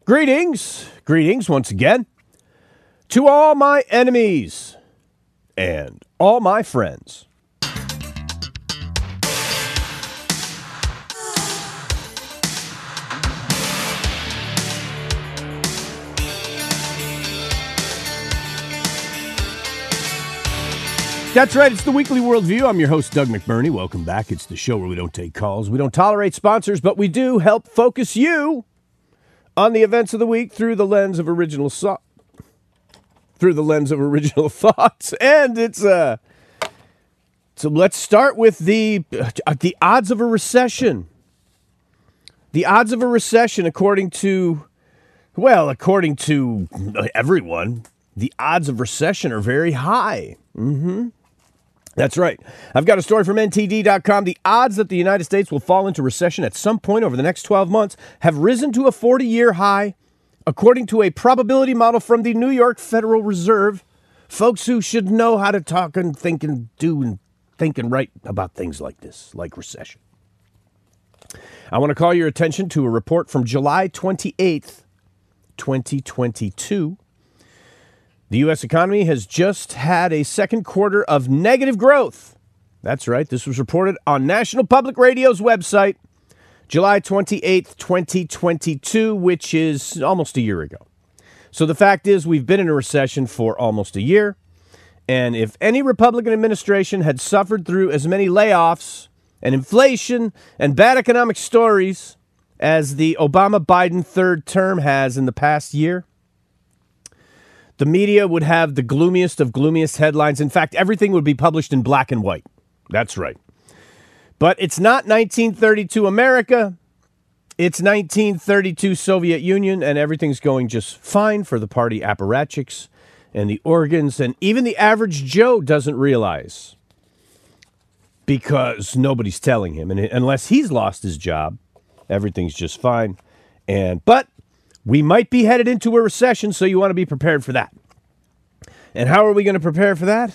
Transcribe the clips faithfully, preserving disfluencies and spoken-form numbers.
Greetings, greetings once again to all my enemies and all my friends. That's right, it's the Weekly Worldview. I'm your host, Doug McBurney. Welcome back. It's the show where we don't take calls. We don't tolerate sponsors, but we do help focus you on the events of the week through the lens of original so- through the lens of original thoughts. And it's uh so let's start with the uh, the odds of a recession. The odds of a recession, according to well, according to everyone, the odds of recession are very high. Mm-hmm. That's right. I've got a story from N T D dot com. The odds that the United States will fall into recession at some point over the next twelve months have risen to a forty-year high, according to a probability model from the New York Federal Reserve. Folks who should know how to talk and think and do and think and write about things like this, like recession. I want to call your attention to a report from July twenty-eighth, twenty twenty-two. The U S economy has just had a second quarter of negative growth. That's right. This was reported on National Public Radio's website, July twenty-eighth, twenty twenty-two, which is almost a year ago. So the fact is we've been in a recession for almost a year. And if any Republican administration had suffered through as many layoffs and inflation and bad economic stories as the Obama-Biden third term has in the past year, the media would have the gloomiest of gloomiest headlines. In fact, everything would be published in black and white. That's right. But it's not nineteen thirty-two America. It's nineteen thirty-two Soviet Union, and everything's going just fine for the party apparatchiks and the organs, and even the average Joe doesn't realize because nobody's telling him. And unless he's lost his job, everything's just fine. And but we might be headed into a recession, so you want to be prepared for that. And how are we going to prepare for that?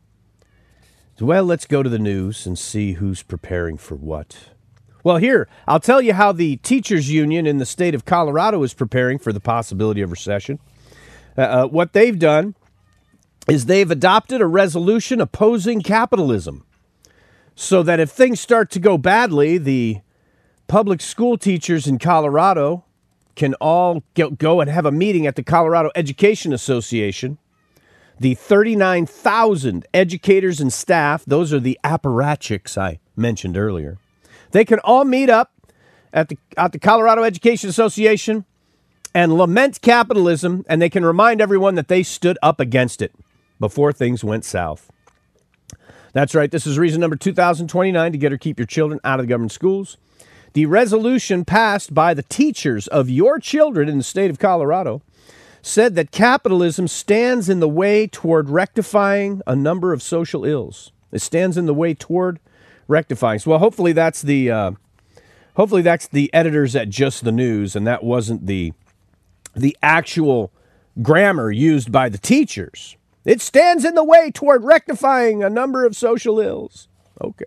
Well, let's go to the news and see who's preparing for what. Well, here, I'll tell you how the teachers union in the state of Colorado is preparing for the possibility of recession. Uh, uh, what they've done is they've adopted a resolution opposing capitalism so that if things start to go badly, the public school teachers in Colorado can all go and have a meeting at the Colorado Education Association. The thirty-nine thousand educators and staff, those are the apparatchiks I mentioned earlier. They can all meet up at the, at the Colorado Education Association and lament capitalism, and they can remind everyone that they stood up against it before things went south. That's right. This is reason number two thousand twenty-nine to get or keep your children out of the government schools. The resolution passed by the teachers of your children in the state of Colorado said that capitalism stands in the way toward rectifying a number of social ills. It stands in the way toward rectifying. So, well, hopefully that's the uh, hopefully that's the editors at Just the News, and that wasn't the the actual grammar used by the teachers. It stands in the way toward rectifying a number of social ills. Okay.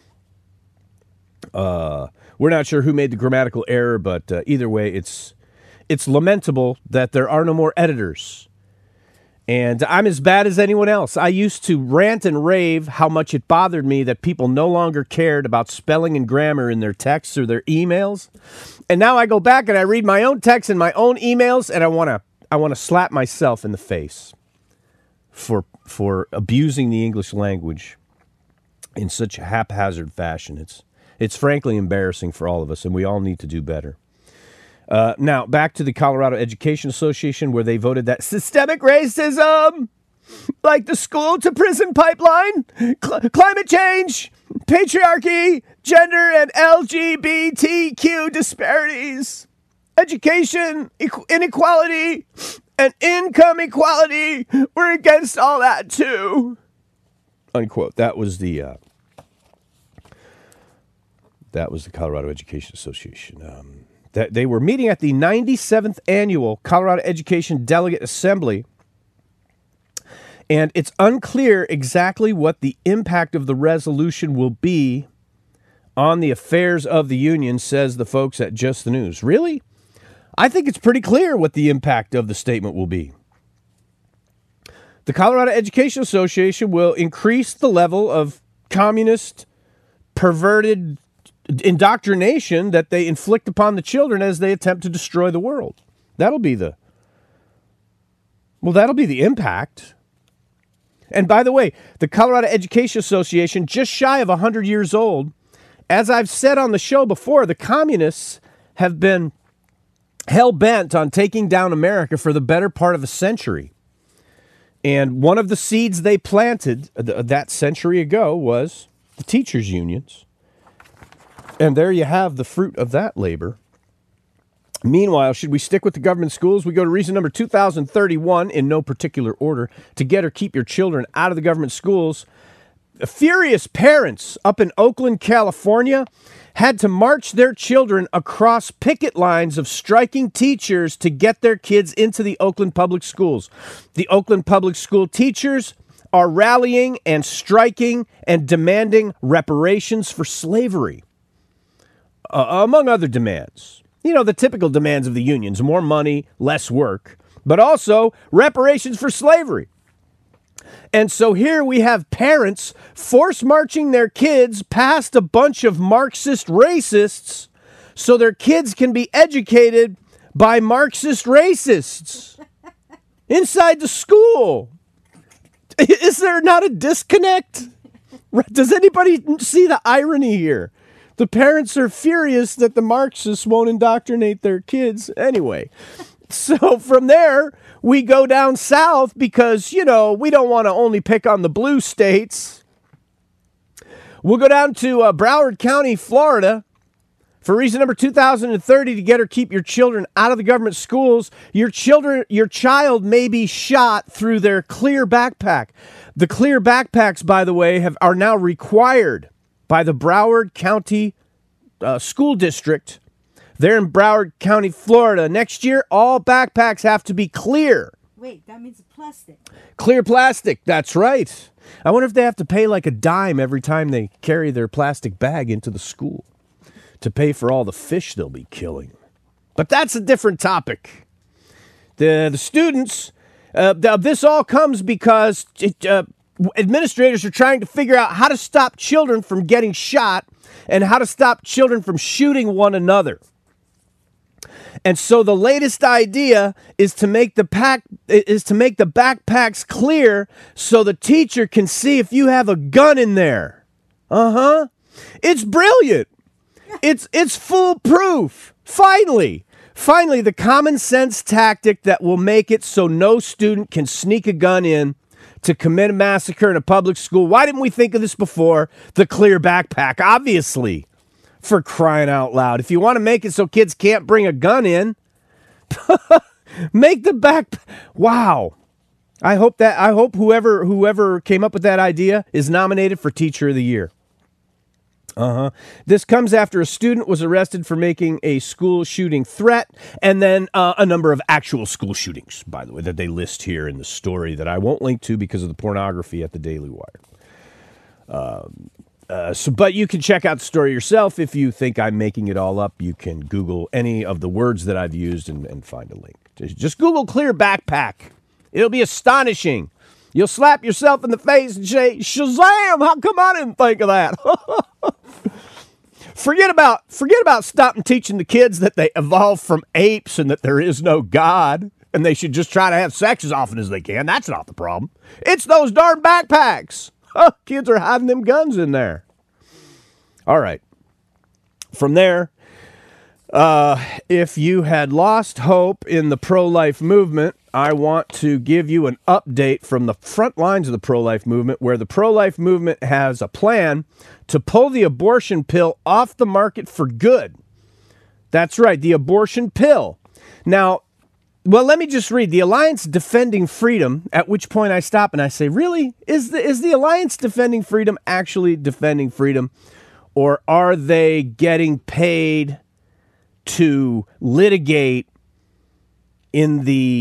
Uh. We're not sure who made the grammatical error, but uh, either way, it's it's lamentable that there are no more editors. And I'm as bad as anyone else. I used to rant and rave how much it bothered me that people no longer cared about spelling and grammar in their texts or their emails. And now I go back and I read my own texts and my own emails, and I want to I want to slap myself in the face for for abusing the English language in such a haphazard fashion. It's It's frankly embarrassing for all of us, and we all need to do better. Uh, now, back to the Colorado Education Association, where they voted that systemic racism, like the school-to-prison pipeline, cl- climate change, patriarchy, gender, and L G B T Q disparities, education e- inequality, and income equality, we're against all that, too. Unquote. That was the... Uh, That was the Colorado Education Association. Um, that they were meeting at the ninety-seventh Annual Colorado Education Delegate Assembly, and it's unclear exactly what the impact of the resolution will be on the affairs of the union, says the folks at Just the News. Really? I think it's pretty clear what the impact of the statement will be. The Colorado Education Association will increase the level of communist, perverted indoctrination that they inflict upon the children as they attempt to destroy the world. That'll be the, well, that'll be the impact. And by the way, the Colorado Education Association, just shy of one hundred years old, as I've said on the show before, the communists have been hell-bent on taking down America for the better part of a century. And one of the seeds they planted that century ago was the teachers' unions. And there you have the fruit of that labor. Meanwhile, should we stick with the government schools? We go to reason number two thousand thirty-one in no particular order to get or keep your children out of the government schools. Furious parents up in Oakland, California, had to march their children across picket lines of striking teachers to get their kids into the Oakland public schools. The Oakland public school teachers are rallying and striking and demanding reparations for slavery, uh, among other demands. You know, the typical demands of the unions: more money, less work, but also reparations for slavery. And so here we have parents force marching their kids past a bunch of Marxist racists so their kids can be educated by Marxist racists inside the school. Is there not a disconnect? Does anybody see the irony here? The parents are furious that the Marxists won't indoctrinate their kids. Anyway, so from there, we go down south because, you know, we don't want to only pick on the blue states. We'll go down to uh, Broward County, Florida, for reason number two thousand thirty to get or keep your children out of the government schools. Your children, your child may be shot through their clear backpack. The clear backpacks, by the way, have are now required by the Broward County uh, School District. They're in Broward County, Florida. Next year, all backpacks have to be clear. Wait, that means plastic. Clear plastic, that's right. I wonder if they have to pay like a dime every time they carry their plastic bag into the school to pay for all the fish they'll be killing. But that's a different topic. The, the students, uh, the, this all comes because it, uh, administrators are trying to figure out how to stop children from getting shot and how to stop children from shooting one another. And so the latest idea is to make the pack is to make the backpacks clear so the teacher can see if you have a gun in there. Uh-huh. It's brilliant. It's it's foolproof. Finally. Finally, the common sense tactic that will make it so no student can sneak a gun in to commit a massacre in a public school. Why didn't we think of this before? The clear backpack, obviously. For crying out loud. If you want to make it so kids can't bring a gun in, make the back. Wow. I hope that I hope whoever whoever came up with that idea is nominated for Teacher of the Year. Uh-huh. This comes after a student was arrested for making a school shooting threat, and then uh, a number of actual school shootings, by the way, that they list here in the story that I won't link to because of the pornography at the Daily Wire. Um, uh, so, but you can check out the story yourself. If you think I'm making it all up, you can Google any of the words that I've used and, and find a link. Just, just Google clear backpack. It'll be astonishing. You'll slap yourself in the face and say, Shazam! How come I didn't think of that? Forget about forget about stopping teaching the kids that they evolved from apes and that there is no God and they should just try to have sex as often as they can. That's not the problem. It's those darn backpacks. Huh, kids are hiding them guns in there. All right. From there, uh, if you had lost hope in the pro-life movement, I want to give you an update from the front lines of the pro-life movement, where the pro-life movement has a plan to pull the abortion pill off the market for good. That's right, the abortion pill. Now, well, let me just read. The Alliance Defending Freedom, at which point I stop and I say, really? Is the, is the Alliance Defending Freedom actually defending freedom? Or are they getting paid to litigate in the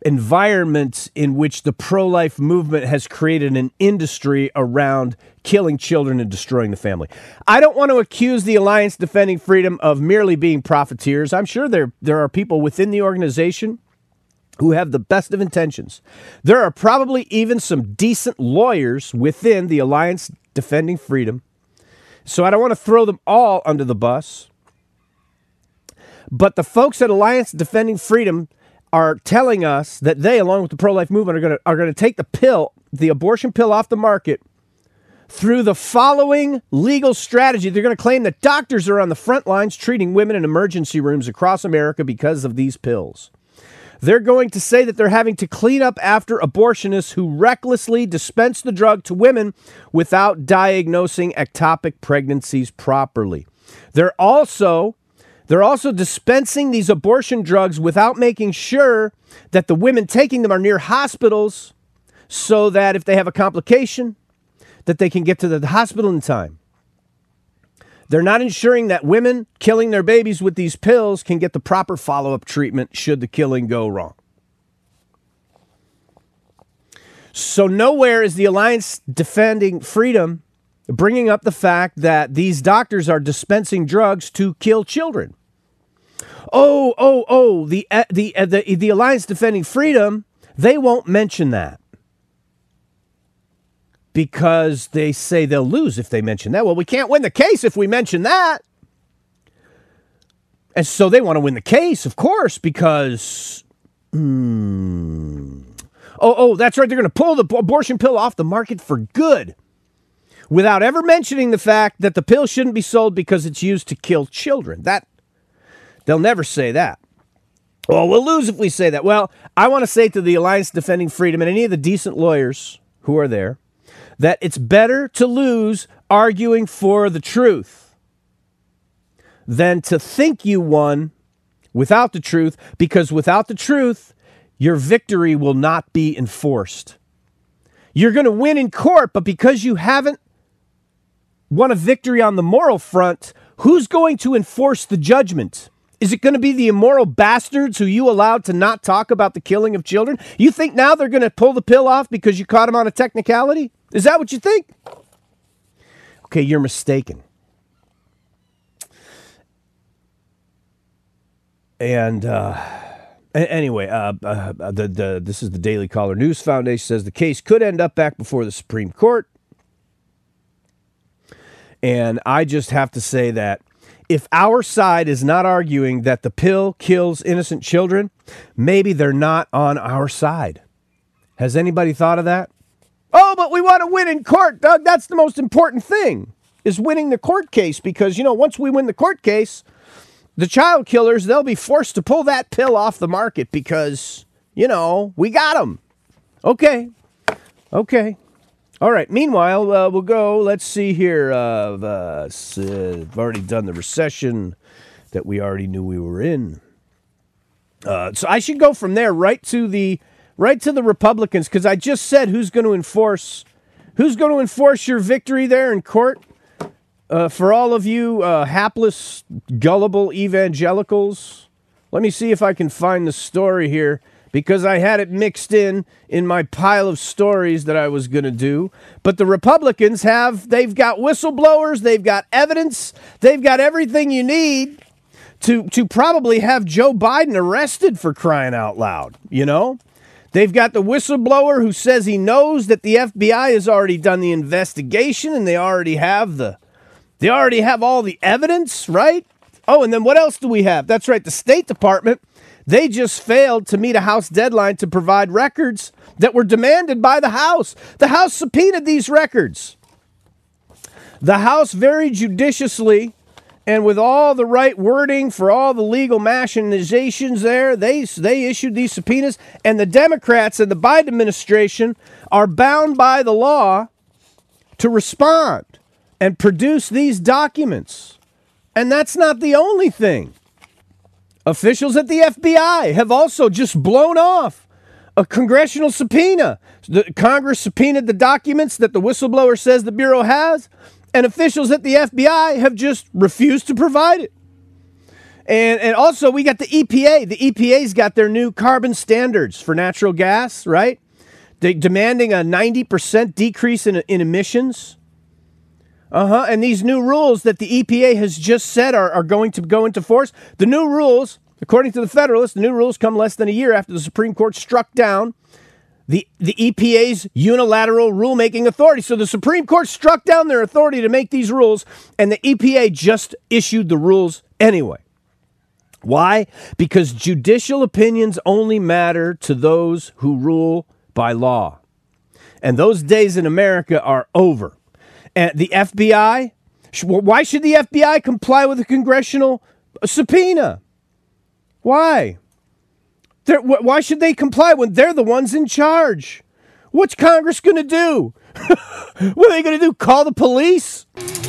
environment in which the pro-life movement has created an industry around killing children and destroying the family. I don't want to accuse the Alliance Defending Freedom of merely being profiteers. I'm sure there, there are people within the organization who have the best of intentions. There are probably even some decent lawyers within the Alliance Defending Freedom. So I don't want to throw them all under the bus. But the folks at Alliance Defending Freedom are telling us that they, along with the pro-life movement, are going to are going to take the pill, the abortion pill, off the market through the following legal strategy. They're going to claim that doctors are on the front lines treating women in emergency rooms across America because of these pills. They're going to say that they're having to clean up after abortionists who recklessly dispense the drug to women without diagnosing ectopic pregnancies properly. They're also They're also dispensing these abortion drugs without making sure that the women taking them are near hospitals so that if they have a complication, that they can get to the hospital in time. They're not ensuring that women killing their babies with these pills can get the proper follow-up treatment should the killing go wrong. So nowhere is the Alliance Defending Freedom bringing up the fact that these doctors are dispensing drugs to kill children. Oh, oh, oh, the, uh, the, uh, the, the Alliance Defending Freedom, they won't mention that because they say they'll lose if they mention that. Well, we can't win the case if we mention that. And so they want to win the case, of course, because, hmm, oh, oh, that's right, they're going to pull the abortion pill off the market for good, without ever mentioning the fact that the pill shouldn't be sold because it's used to kill children. That they'll never say that. Well, we'll lose if we say that. Well, I want to say to the Alliance Defending Freedom and any of the decent lawyers who are there that it's better to lose arguing for the truth than to think you won without the truth, because without the truth, your victory will not be enforced. You're going to win in court, but because you haven't won a victory on the moral front, who's going to enforce the judgment? Is it going to be the immoral bastards who you allowed to not talk about the killing of children? You think now they're going to pull the pill off because you caught them on a technicality? Is that what you think? Okay, you're mistaken. And uh, anyway, uh, uh, the, the, this is the Daily Caller News Foundation says the case could end up back before the Supreme Court. And I just have to say that if our side is not arguing that the pill kills innocent children, maybe they're not on our side. Has anybody thought of that? Oh, but we want to win in court, Doug. That's the most important thing, is winning the court case. Because, you know, once we win the court case, the child killers, they'll be forced to pull that pill off the market because, you know, we got them. Okay. Okay. All right. Meanwhile, uh, we'll go. Let's see here. Uh, uh, I've already done the recession that we already knew we were in. Uh, so I should go from there right to the right to the Republicans, because I just said who's going to enforce who's going to enforce your victory there in court. Uh, for all of you uh, hapless, gullible evangelicals, let me see if I can find the story here, because I had it mixed in in my pile of stories that I was going to do. But the Republicans have, they've got whistleblowers, they've got evidence, they've got everything you need to, to probably have Joe Biden arrested, for crying out loud, you know? They've got the whistleblower who says he knows that the F B I has already done the investigation and they already have the, they already have all the evidence, right? Oh, and then what else do we have? That's right, the State Department. They just failed to meet a House deadline to provide records that were demanded by the House. The House subpoenaed these records. The House very judiciously and with all the right wording for all the legal machinations there, they, they issued these subpoenas. And the Democrats and the Biden administration are bound by the law to respond and produce these documents. And that's not the only thing. Officials at the F B I have also just blown off a congressional subpoena. The Congress subpoenaed the documents that the whistleblower says the Bureau has, and officials at the F B I have just refused to provide it. And and also we got the E P A. The E P A's got their new carbon standards for natural gas, right? They demanding a ninety percent decrease in, in emissions. Uh-huh. And these new rules that the E P A has just said are, are going to go into force. The new rules, according to the Federalist, the new rules come less than a year after the Supreme Court struck down the, the E P A's unilateral rulemaking authority. So the Supreme Court struck down their authority to make these rules, and the E P A just issued the rules anyway. Why? Because judicial opinions only matter to those who rule by law. And those days in America are over. And the F B I, why should the F B I comply with a congressional subpoena? Why? They're, why should they comply when they're the ones in charge? What's Congress going to do? What are they going to do? Call the police?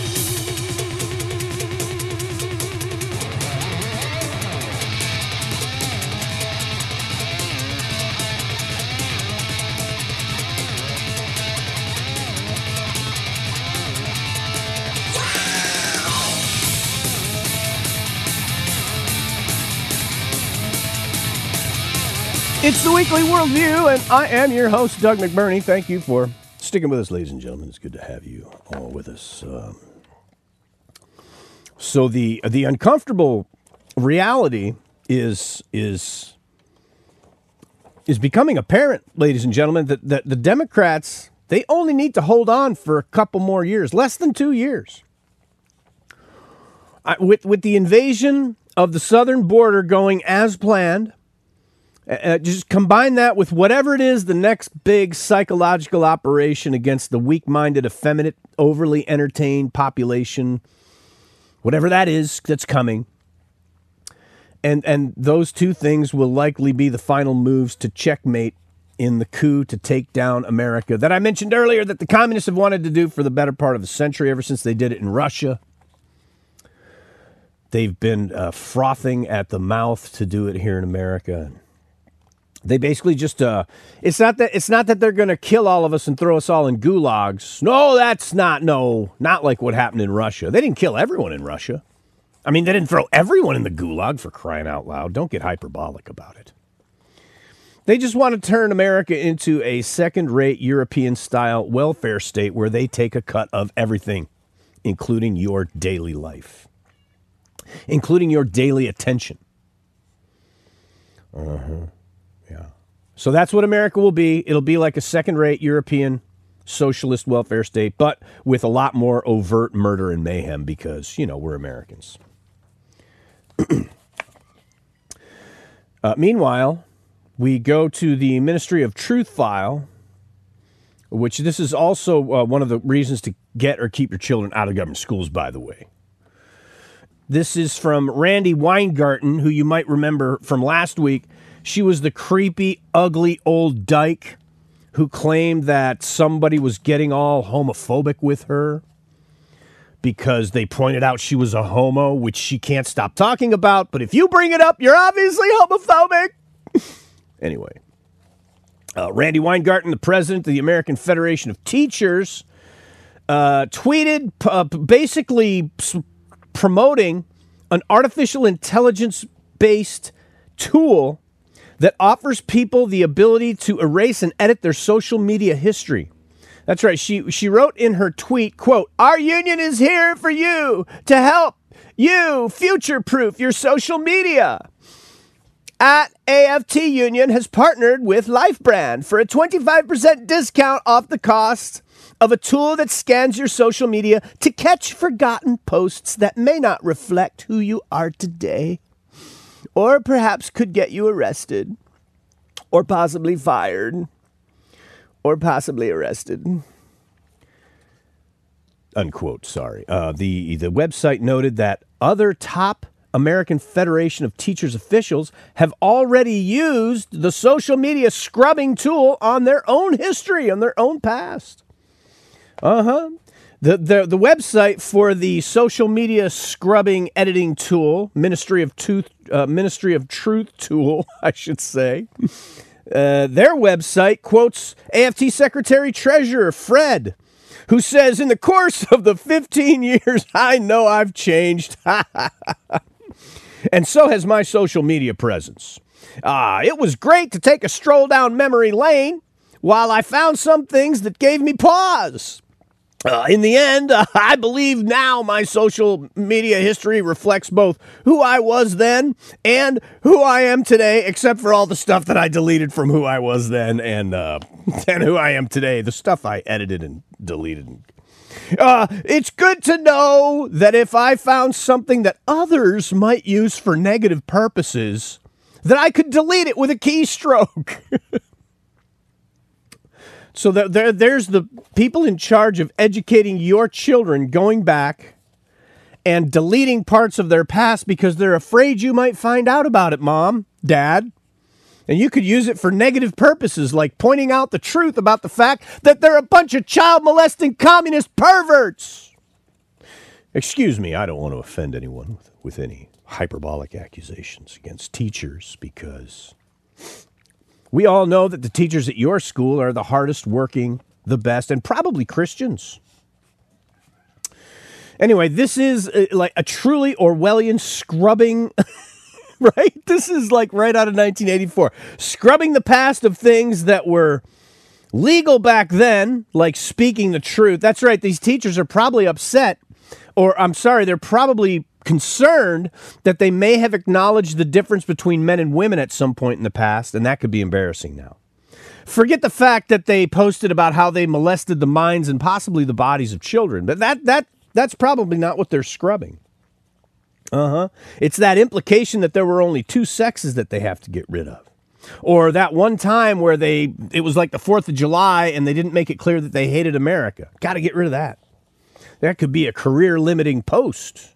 It's the Weekly Worldview, and I am your host, Doug McBurney. Thank you for sticking with us, ladies and gentlemen. It's good to have you all with us. Um, so the the uncomfortable reality is is is becoming apparent, ladies and gentlemen, that, that the Democrats, they only need to hold on for a couple more years, less than two years. I, with with the invasion of the southern border going as planned. Uh, just combine that with whatever it is, the next big psychological operation against the weak-minded, effeminate, overly entertained population, whatever that is that's coming. And and those two things will likely be the final moves to checkmate in the coup to take down America that I mentioned earlier that the communists have wanted to do for the better part of a century, ever since they did it in Russia. They've been uh, frothing at the mouth to do it here in America. They basically just, uh, it's not that it's not that they're going to kill all of us and throw us all in gulags. No, that's not, no, not like what happened in Russia. They didn't kill everyone in Russia. I mean, they didn't throw everyone in the gulag, for crying out loud. Don't get hyperbolic about it. They just want to turn America into a second-rate European-style welfare state where they take a cut of everything, including your daily life, including your daily attention. Uh-huh. Yeah. So that's what America will be. It'll be like a second-rate European socialist welfare state, but with a lot more overt murder and mayhem because, you know, we're Americans. uh, meanwhile, we go to the Ministry of Truth file, which this is also uh, one of the reasons to get or keep your children out of government schools, by the way. This is from Randi Weingarten, who you might remember from last week. She was the creepy, ugly old dyke who claimed that somebody was getting all homophobic with her because they pointed out she was a homo, which she can't stop talking about. But if you bring it up, you're obviously homophobic. Anyway, uh, Randi Weingarten, the president of the American Federation of Teachers, uh, tweeted uh, basically promoting an artificial intelligence-based tool that offers people the ability to erase and edit their social media history. That's right. She she wrote in her tweet, quote, "Our union is here for you to help you future-proof your social media. At A F T Union has partnered with LifeBrand for a twenty-five percent discount off the cost of a tool that scans your social media to catch forgotten posts that may not reflect who you are today, or perhaps could get you arrested, or possibly fired, or possibly arrested." Unquote, sorry. Uh, the, the website noted that other top American Federation of Teachers officials have already used the social media scrubbing tool on their own history, on their own past. Uh-huh. The, the the website for the social media scrubbing editing tool, Ministry of Truth, uh, Ministry of Truth tool, I should say. Uh, their website quotes A F T Secretary Treasurer Fred, who says, "In the course of the fifteen years, I know I've changed." And so has my social media presence. Uh, it was great to take a stroll down memory lane while I found some things that gave me pause. Uh, in the end, uh, I believe now my social media history reflects both who I was then and who I am today, except for all the stuff that I deleted from who I was then and uh, and who I am today, the stuff I edited and deleted. Uh, it's good to know that if I found something that others might use for negative purposes, that I could delete it with a keystroke. So there, there, there's the people in charge of educating your children going back and deleting parts of their past because they're afraid you might find out about it, Mom, Dad. And you could use it for negative purposes, like pointing out the truth about the fact that they're a bunch of child-molesting communist perverts. Excuse me, I don't want to offend anyone with, with any hyperbolic accusations against teachers because we all know that the teachers at your school are the hardest working, the best, and probably Christians. Anyway, this is uh, like a truly Orwellian scrubbing, right? This is like right out of nineteen eighty-four. Scrubbing the past of things that were legal back then, like speaking the truth. That's right, these teachers are probably upset, or I'm sorry, they're probably concerned that they may have acknowledged the difference between men and women at some point in the past, and that could be embarrassing now. Forget the fact that they posted about how they molested the minds and possibly the bodies of children, but that that that's probably not what they're scrubbing. Uh-huh. It's that implication that there were only two sexes that they have to get rid of. Or that one time where they it was like the fourth of July and they didn't make it clear that they hated America. Got to get rid of that. That could be a career-limiting post.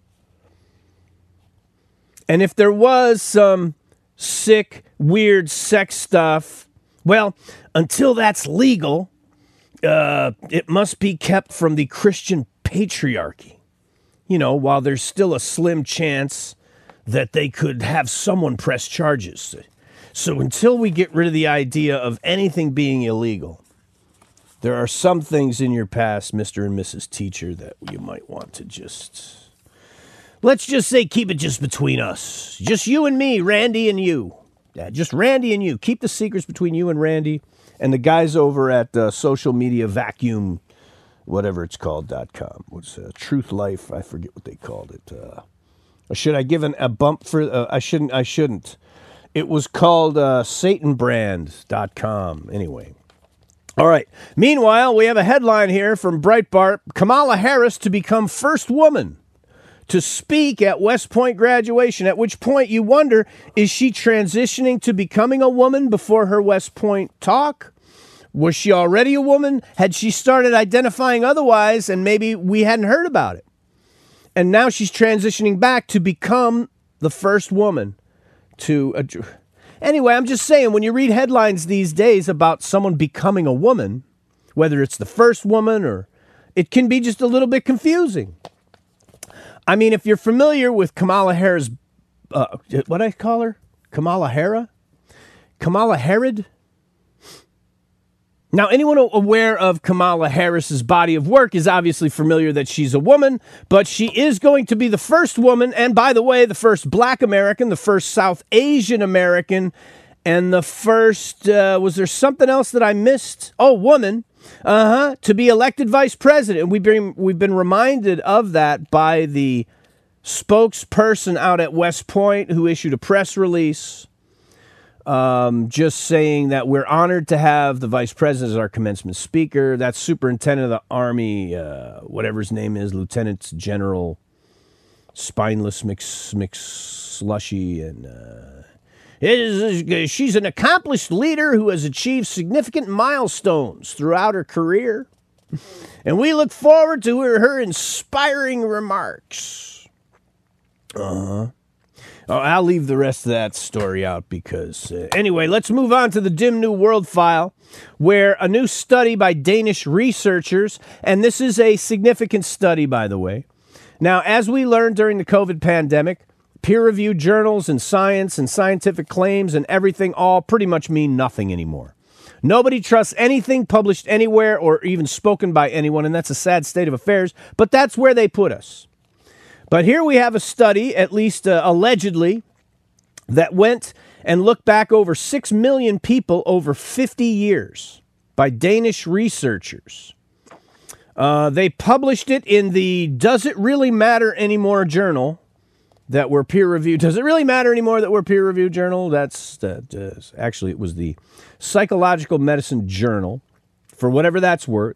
And if there was some sick, weird sex stuff, well, until that's legal, uh, it must be kept from the Christian patriarchy. You know, while there's still a slim chance that they could have someone press charges. So until we get rid of the idea of anything being illegal, there are some things in your past, Mister and Missus Teacher, that you might want to just... Let's just say keep it just between us. Just you and me, Randy and you. Yeah, just Randy and you. Keep the secrets between you and Randy and the guys over at uh, Social Media Vacuum, whatever it's called, dot com. What's uh, Truth Life? I forget what they called it. Uh, should I give an, a bump for... Uh, I shouldn't. I shouldn't. It was called uh, Satan Brand dot com. Anyway. All right. Meanwhile, we have a headline here from Breitbart. Kamala Harris to become first woman to speak at West Point graduation, at which point you wonder, is she transitioning to becoming a woman before her West Point talk? Was she already a woman? Had she started identifying otherwise and maybe we hadn't heard about it? And now she's transitioning back to become the first woman to... Ad- anyway, I'm just saying, when you read headlines these days about someone becoming a woman, whether it's the first woman or... it can be just a little bit confusing. I mean, if you're familiar with Kamala Harris, uh, what I call her? Kamala Harris? Kamala Herod? Now, anyone aware of Kamala Harris's body of work is obviously familiar that she's a woman, but she is going to be the first woman, and by the way, the first Black American, the first South Asian American, and the first, uh, was there something else that I missed? Oh, woman. Uh-huh, to be elected vice president. And we've been, we've been reminded of that by the spokesperson out at West Point who issued a press release um, just saying that we're honored to have the vice president as our commencement speaker. That's Superintendent of the Army, uh, whatever his name is, Lieutenant General Spineless Mix, Mix Slushy, and... Uh, Is, she's an accomplished leader who has achieved significant milestones throughout her career, and we look forward to her, her inspiring remarks. Uh-huh. Oh, I'll leave the rest of that story out because... Uh, anyway, let's move on to the Dim New World File, where a new study by Danish researchers, and this is a significant study, by the way. Now, as we learned during the COVID pandemic, peer-reviewed journals and science and scientific claims and everything all pretty much mean nothing anymore. Nobody trusts anything published anywhere or even spoken by anyone, and that's a sad state of affairs, but that's where they put us. But here we have a study, at least uh, allegedly, that went and looked back over six million people over fifty years by Danish researchers. Uh, they published it in the Does It Really Matter Anymore journal that we're peer-reviewed. Does it really matter anymore that we're peer-reviewed journal? That's uh, actually, it was the Psychological Medicine Journal, for whatever that's worth.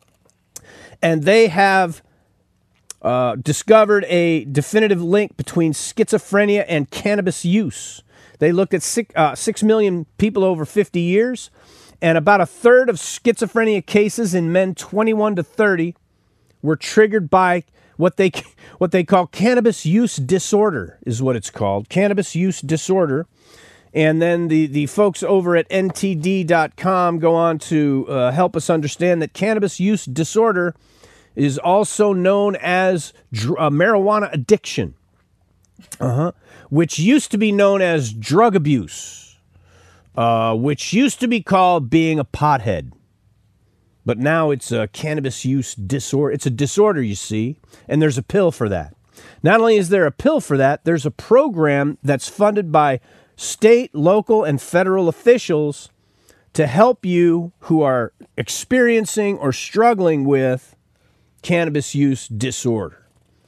And they have uh, discovered a definitive link between schizophrenia and cannabis use. They looked at six, uh, six million people over fifty years, and about a third of schizophrenia cases in men twenty-one to thirty were triggered by what they what they call cannabis use disorder, is what it's called, cannabis use disorder. And then the, the folks over at N T D dot com go on to uh, help us understand that cannabis use disorder is also known as dr- uh, marijuana addiction, uh-huh, which used to be known as drug abuse, uh, which used to be called being a pothead. But now it's a cannabis use disorder. It's a disorder, you see, and there's a pill for that. Not only is there a pill for that, there's a program that's funded by state, local, and federal officials to help you who are experiencing or struggling with cannabis use disorder.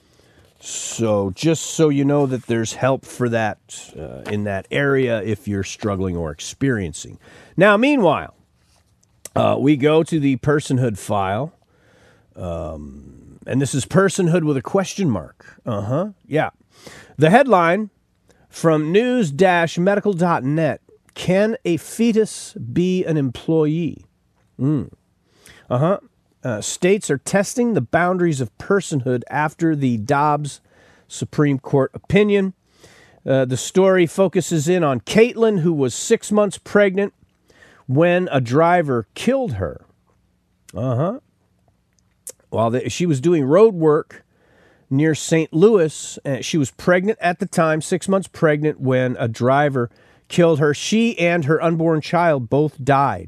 So just so you know that there's help for that uh, in that area if you're struggling or experiencing. Now, meanwhile, uh, we go to the personhood file. Um, and this is personhood with a question mark. Uh-huh. Yeah. The headline from news dash medical dot net, can a fetus be an employee? Mm. Uh-huh. Uh, states are testing the boundaries of personhood after the Dobbs Supreme Court opinion. Uh, the story focuses in on Caitlin, who was six months pregnant when a driver killed her. Uh-huh. While the, she was doing road work near Saint Louis, and she was pregnant at the time, six months pregnant, when a driver killed her. She and her unborn child both died.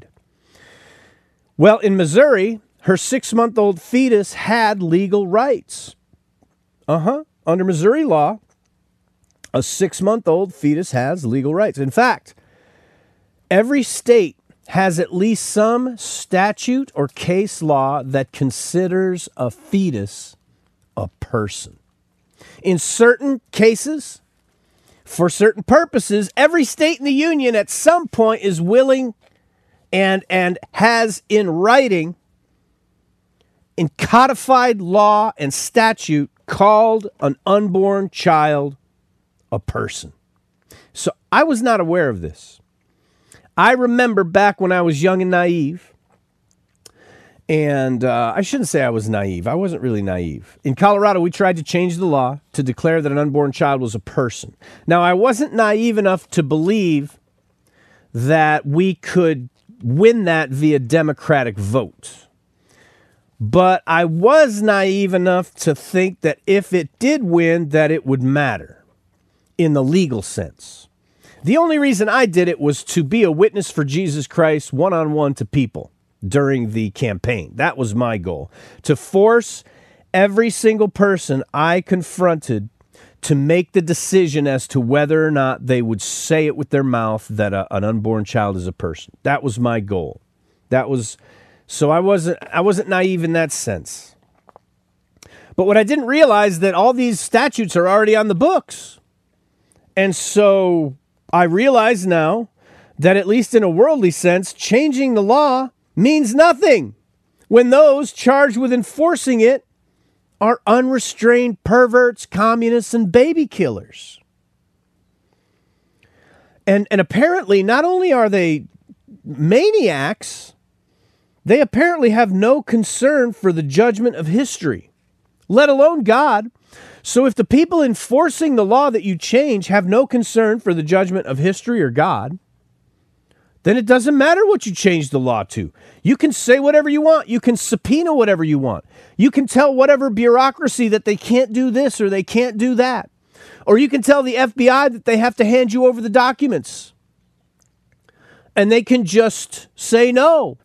Well, in Missouri, her six-month-old fetus had legal rights. Uh-huh. Under Missouri law, a six-month-old fetus has legal rights. In fact, every state has at least some statute or case law that considers a fetus a person. In certain cases, for certain purposes, every state in the union at some point is willing and, and has in writing in codified law and statute called an unborn child a person. So I was not aware of this. I remember back when I was young and naive, and uh, I shouldn't say I was naive. I wasn't really naive. In Colorado, we tried to change the law to declare that an unborn child was a person. Now, I wasn't naive enough to believe that we could win that via Democratic vote. But I was naive enough to think that if it did win, that it would matter in the legal sense. The only reason I did it was to be a witness for Jesus Christ one-on-one to people during the campaign. That was my goal, to force every single person I confronted to make the decision as to whether or not they would say it with their mouth that a, an unborn child is a person. That was my goal. That was... So I wasn't I wasn't naive in that sense. But what I didn't realize that all these statutes are already on the books. And so I realize now that at least in a worldly sense, changing the law means nothing when those charged with enforcing it are unrestrained perverts, communists, and baby killers. And and apparently not only are they maniacs, they apparently have no concern for the judgment of history, let alone God. So if the people enforcing the law that you change have no concern for the judgment of history or God, then it doesn't matter what you change the law to. You can say whatever you want. You can subpoena whatever you want. You can tell whatever bureaucracy that they can't do this or they can't do that. Or you can tell the F B I that they have to hand you over the documents. And they can just say no.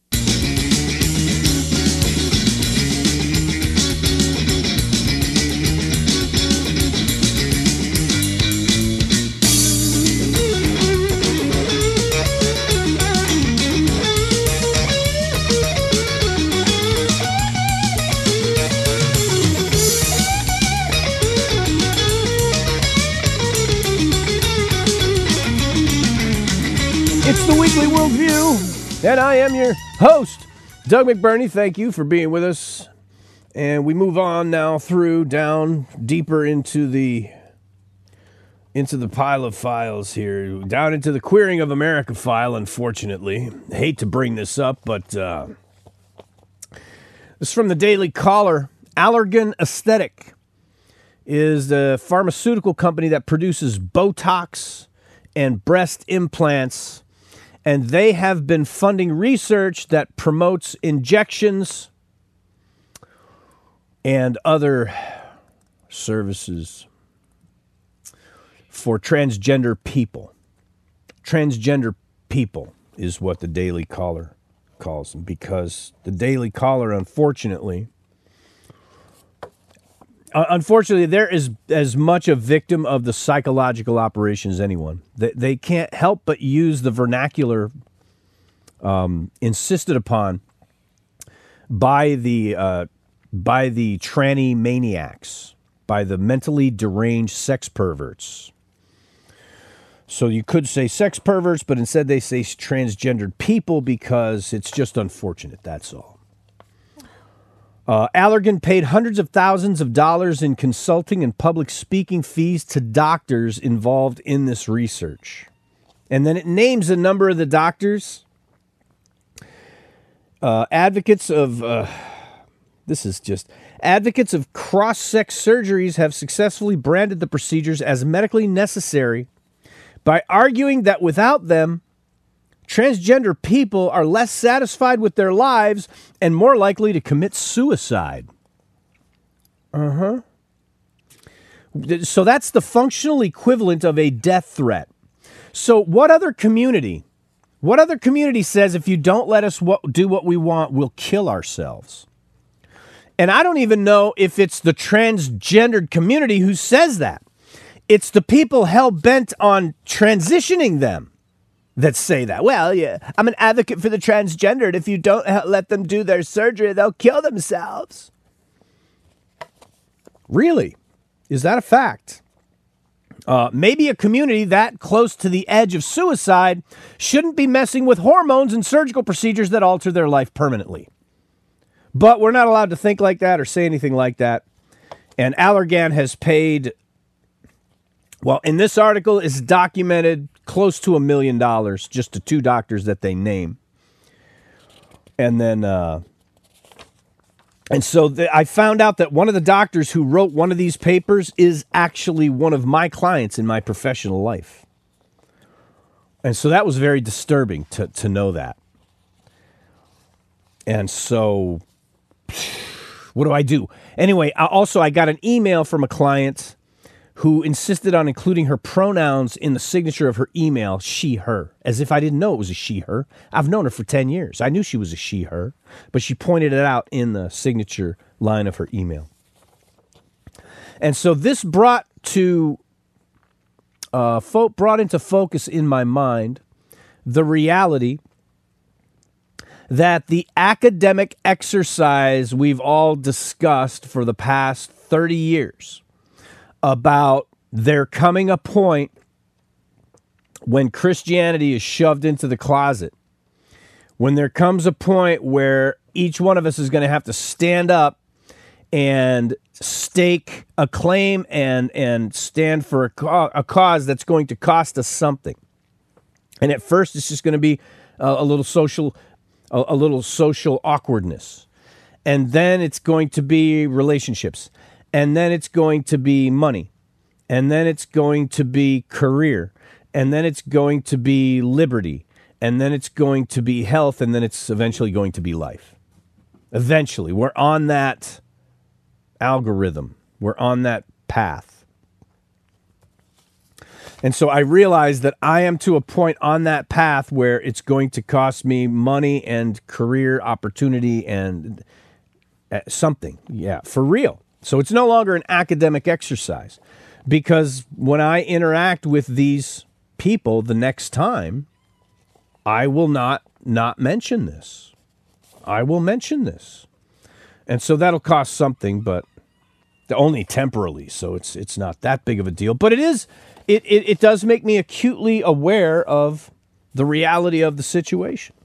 It's the Weekly Worldview, and I am your host, Doug McBurney. Thank you for being with us. And we move on now through, down, deeper into the into the pile of files here, down into the Queering of America file, unfortunately. I hate to bring this up, but uh, this is from the Daily Caller. Allergan Aesthetic is the pharmaceutical company that produces Botox and breast implants, and they have been funding research that promotes injections and other services for transgender people. Transgender people is what the Daily Caller calls them, because the Daily Caller, unfortunately, uh, unfortunately, they're as, as much a victim of the psychological operation as anyone. They, they can't help but use the vernacular um, insisted upon by the uh, by the tranny maniacs, by the mentally deranged sex perverts. So you could say sex perverts, but instead they say transgendered people because it's just unfortunate, that's all. Uh, Allergan paid hundreds of thousands of dollars in consulting and public speaking fees to doctors involved in this research. And then it names a number of the doctors. Uh, advocates of... Uh, This is just... Advocates of cross-sex surgeries have successfully branded the procedures as medically necessary by arguing that without them, transgender people are less satisfied with their lives and more likely to commit suicide. Uh-huh. So that's the functional equivalent of a death threat. So what other community, what other community says if you don't let us what, do what we want, we'll kill ourselves? And I don't even know if it's the transgendered community who says that. It's the people hell-bent on transitioning them that say that. Well, yeah, I'm an advocate for the transgendered. If you don't let them do their surgery, they'll kill themselves. Really? Is that a fact? Uh, maybe a community that close to the edge of suicide shouldn't be messing with hormones and surgical procedures that alter their life permanently. But we're not allowed to think like that or say anything like that. And Allergan has paid, well, in this article, it's documented close to a million dollars just to two doctors that they name. And then, uh, and so the, I found out that one of the doctors who wrote one of these papers is actually one of my clients in my professional life. And so that was very disturbing to, to know that. And so... what do I do? Anyway, I also, I got an email from a client who insisted on including her pronouns in the signature of her email, she, her, as if I didn't know it was a she, her. I've known her for ten years. I knew she was a she, her, but she pointed it out in the signature line of her email. And so this brought to, uh, fo- brought into focus in my mind the reality that the academic exercise we've all discussed for the past thirty years about there coming a point when Christianity is shoved into the closet, when there comes a point where each one of us is going to have to stand up and stake a claim and, and stand for a, ca- a cause that's going to cost us something. And at first, it's just going to be a, a little social A, a little social awkwardness. And then it's going to be relationships. And then it's going to be money. And then it's going to be career. And then it's going to be liberty. And then it's going to be health. And then it's eventually going to be life. Eventually. We're on that algorithm. We're on that path. And so I realized that I am to a point on that path where it's going to cost me money and career opportunity and something. Yeah, for real. So it's no longer an academic exercise, because when I interact with these people the next time, I will not not mention this. I will mention this. And so that'll cost something, but only temporarily. So it's it's not that big of a deal. But it is... It, it it does make me acutely aware of the reality of the situation.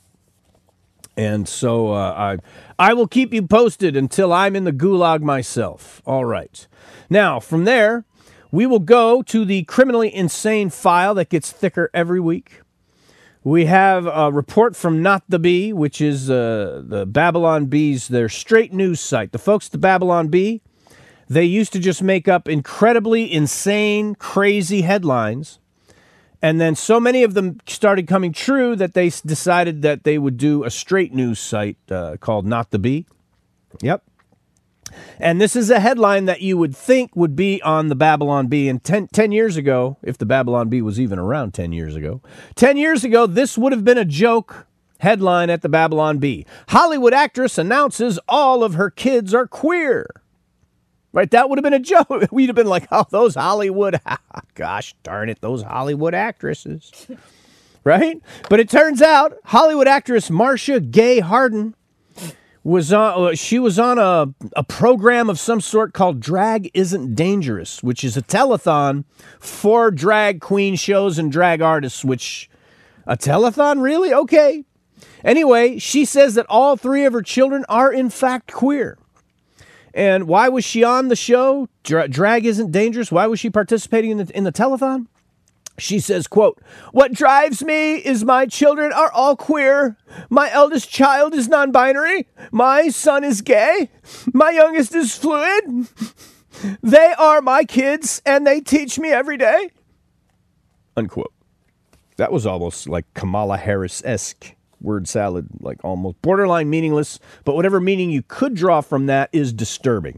And so uh, I, I will keep you posted until I'm in the gulag myself. All right. Now, from there, we will go to the criminally insane file that gets thicker every week. We have a report from Not the Bee, which is uh, the Babylon Bee's, their straight news site. The folks at the Babylon Bee, they used to just make up incredibly insane, crazy headlines. And then so many of them started coming true that they decided that they would do a straight news site uh, called Not the Bee. Yep. And this is a headline that you would think would be on the Babylon Bee. And ten, ten years ago, if the Babylon Bee was even around ten years ago, ten years ago, this would have been a joke headline at the Babylon Bee. Hollywood actress announces all of her kids are queer. Right? That would have been a joke. We'd have been like, oh, those Hollywood, gosh darn it, those Hollywood actresses. Right? But it turns out Hollywood actress Marcia Gay Harden was on, she was on a, a program of some sort called Drag Isn't Dangerous, which is a telethon for drag queen shows and drag artists, which, a telethon? Really? Okay. Anyway, she says that all three of her children are in fact queer. And why was she on the show? Dra- Drag Isn't Dangerous. Why was she participating in the, in the telethon? She says, quote, "What drives me is my children are all queer. My eldest child is non-binary. My son is gay. My youngest is fluid. They are my kids, and they teach me every day." Unquote. That was almost like Kamala Harris-esque word salad, like almost borderline meaningless, but whatever meaning you could draw from that is disturbing.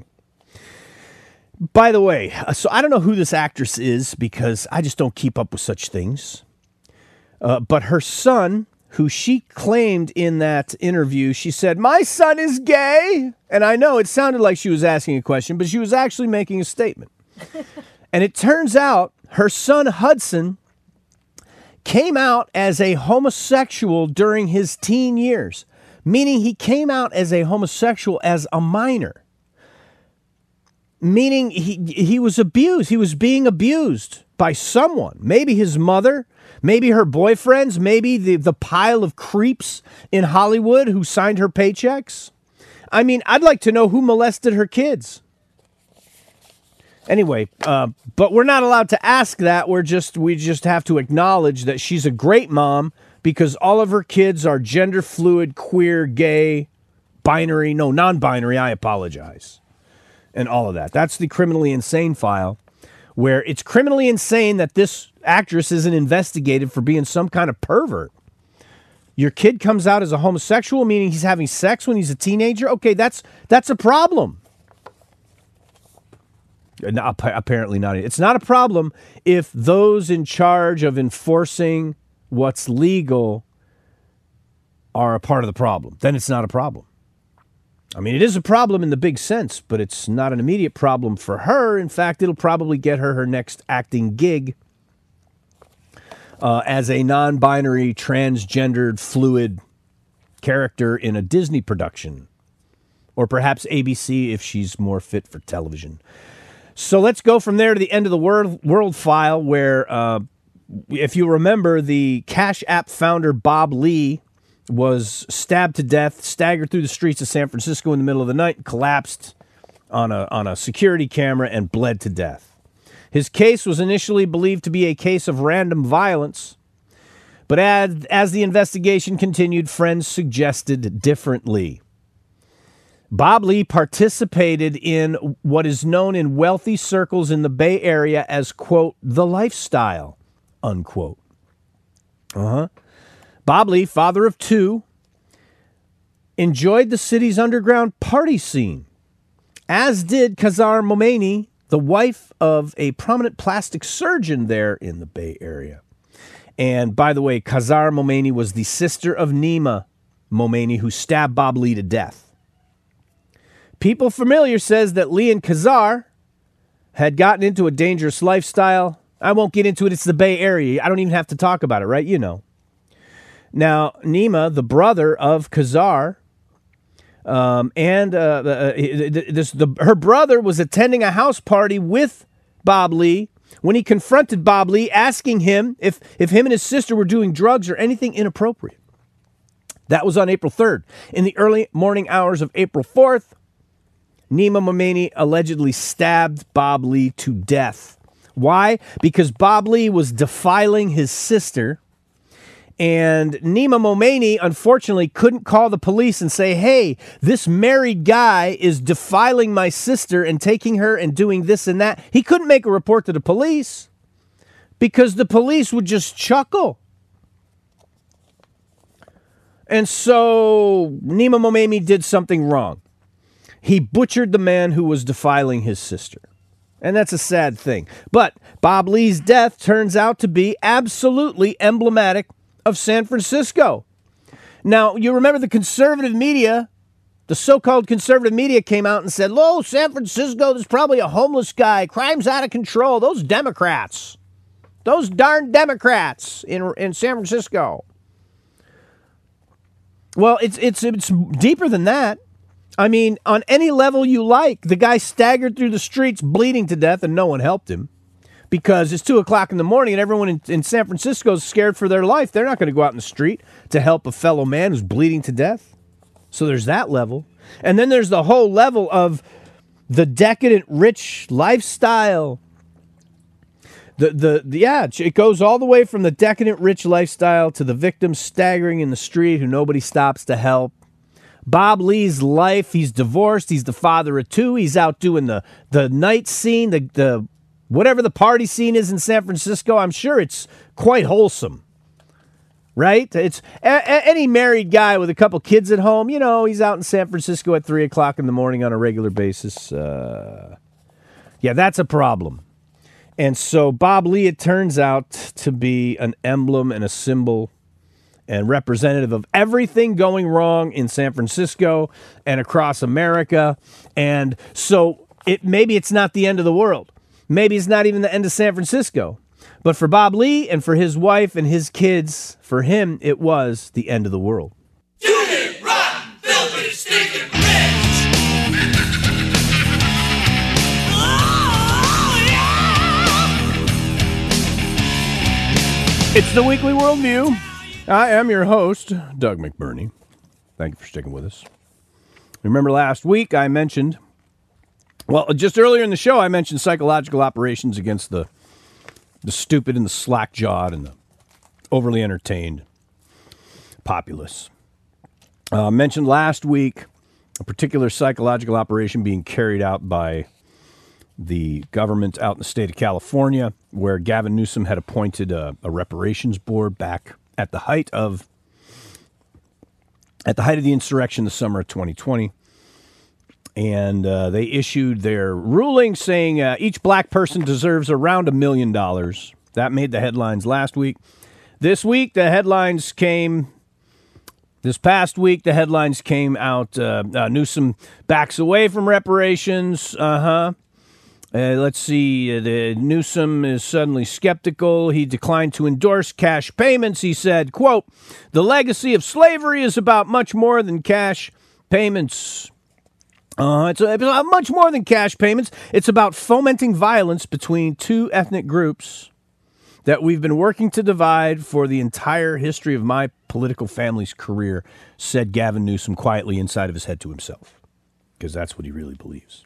By the way, so I don't know who this actress is because I just don't keep up with such things. Uh, but her son, who she claimed in that interview, she said, "My son is gay." And I know it sounded like she was asking a question, but she was actually making a statement. And it turns out her son Hudson came out as a homosexual during his teen years, meaning he came out as a homosexual as a minor. Meaning he he was abused. He was being abused by someone. Maybe his mother, maybe her boyfriends, maybe the, the pile of creeps in Hollywood who signed her paychecks. I mean, I'd like to know who molested her kids. Anyway, uh, but we're not allowed to ask that. We're just we just have to acknowledge that she's a great mom because all of her kids are gender fluid, queer, gay, binary, no, non-binary, I apologize. And all of that. That's the criminally insane file, where it's criminally insane that this actress isn't investigated for being some kind of pervert. Your kid comes out as a homosexual, meaning he's having sex when he's a teenager. Okay, that's that's a problem. No, apparently not. It's not a problem if those in charge of enforcing what's legal are a part of the problem. Then it's not a problem. I mean, it is a problem in the big sense, but it's not an immediate problem for her. In fact, it'll probably get her her next acting gig uh, as a non-binary, transgendered, fluid character in a Disney production. Or perhaps A B C if she's more fit for television. So let's go from there to the end of the world, world file where, uh, if you remember, the Cash App founder Bob Lee was stabbed to death, staggered through the streets of San Francisco in the middle of the night, collapsed on a on a security camera, and bled to death. His case was initially believed to be a case of random violence, but as, as the investigation continued, friends suggested differently. Bob Lee participated in what is known in wealthy circles in the Bay Area as, quote, the lifestyle, unquote. Uh-huh. Bob Lee, father of two, enjoyed the city's underground party scene, as did Kazar Momeni, the wife of a prominent plastic surgeon there in the Bay Area. And by the way, Kazar Momeni was the sister of Nima Momeni, who stabbed Bob Lee to death. People familiar says that Lee and Kazar had gotten into a dangerous lifestyle. I won't get into it. It's the Bay Area. I don't even have to talk about it, right? You know. Now, Nima, the brother of Kazar, um, and uh, uh, this, the, her brother was attending a house party with Bob Lee when he confronted Bob Lee, asking him if, if him and his sister were doing drugs or anything inappropriate. That was on April third. In the early morning hours of April fourth, Nima Momeni allegedly stabbed Bob Lee to death. Why? Because Bob Lee was defiling his sister, and Nima Momeni, unfortunately, couldn't call the police and say, hey, this married guy is defiling my sister and taking her and doing this and that. He couldn't make a report to the police because the police would just chuckle. And so Nima Momeni did something wrong. He butchered the man who was defiling his sister. And that's a sad thing. But Bob Lee's death turns out to be absolutely emblematic of San Francisco. Now, you remember the conservative media, the so-called conservative media came out and said, "Oh, San Francisco, there's probably a homeless guy. Crime's out of control. Those Democrats. Those darn Democrats in, in San Francisco." Well, it's it's it's deeper than that. I mean, on any level you like, the guy staggered through the streets bleeding to death and no one helped him because it's two o'clock in the morning and everyone in, in San Francisco is scared for their life. They're not going to go out in the street to help a fellow man who's bleeding to death. So there's that level. And then there's the whole level of the decadent, rich lifestyle. The, the, the yeah, it goes all the way from the decadent, rich lifestyle to the victim staggering in the street who nobody stops to help. Bob Lee's life, he's divorced, he's the father of two, he's out doing the, the night scene, the, the whatever the party scene is in San Francisco. I'm sure it's quite wholesome, right? It's a, a, any married guy with a couple kids at home, you know, he's out in San Francisco at three o'clock in the morning on a regular basis. Uh, yeah, that's a problem. And so Bob Lee, it turns out to be an emblem and a symbol and representative of everything going wrong in San Francisco and across America. And so it maybe it's not the end of the world. Maybe it's not even the end of San Francisco. But for Bob Lee and for his wife and his kids, for him, it was the end of the world. You get rotten, filthy, stinking bitch! Oh, yeah! It's the Weekly Worldview. I am your host, Doug McBurney. Thank you for sticking with us. Remember last week I mentioned, well, just earlier in the show, I mentioned psychological operations against the the stupid and the slack-jawed and the overly entertained populace. I uh, mentioned last week a particular psychological operation being carried out by the government out in the state of California, where Gavin Newsom had appointed a, a reparations board back at the height of at the height of the insurrection the summer of twenty twenty. And uh, they issued their ruling saying uh, each black person deserves around a million dollars. That made the headlines last week. This week, the headlines came, this past week, the headlines came out. Uh, uh, Newsom backs away from reparations. Uh-huh. Uh, let's see. Uh, the Newsom is suddenly skeptical. He declined to endorse cash payments. He said, quote, "The legacy of slavery is about much more than cash payments." Uh, it's, it's about much more than cash payments. It's about fomenting violence between two ethnic groups that we've been working to divide for the entire history of my political family's career, said Gavin Newsom quietly inside of his head to himself, because that's what he really believes.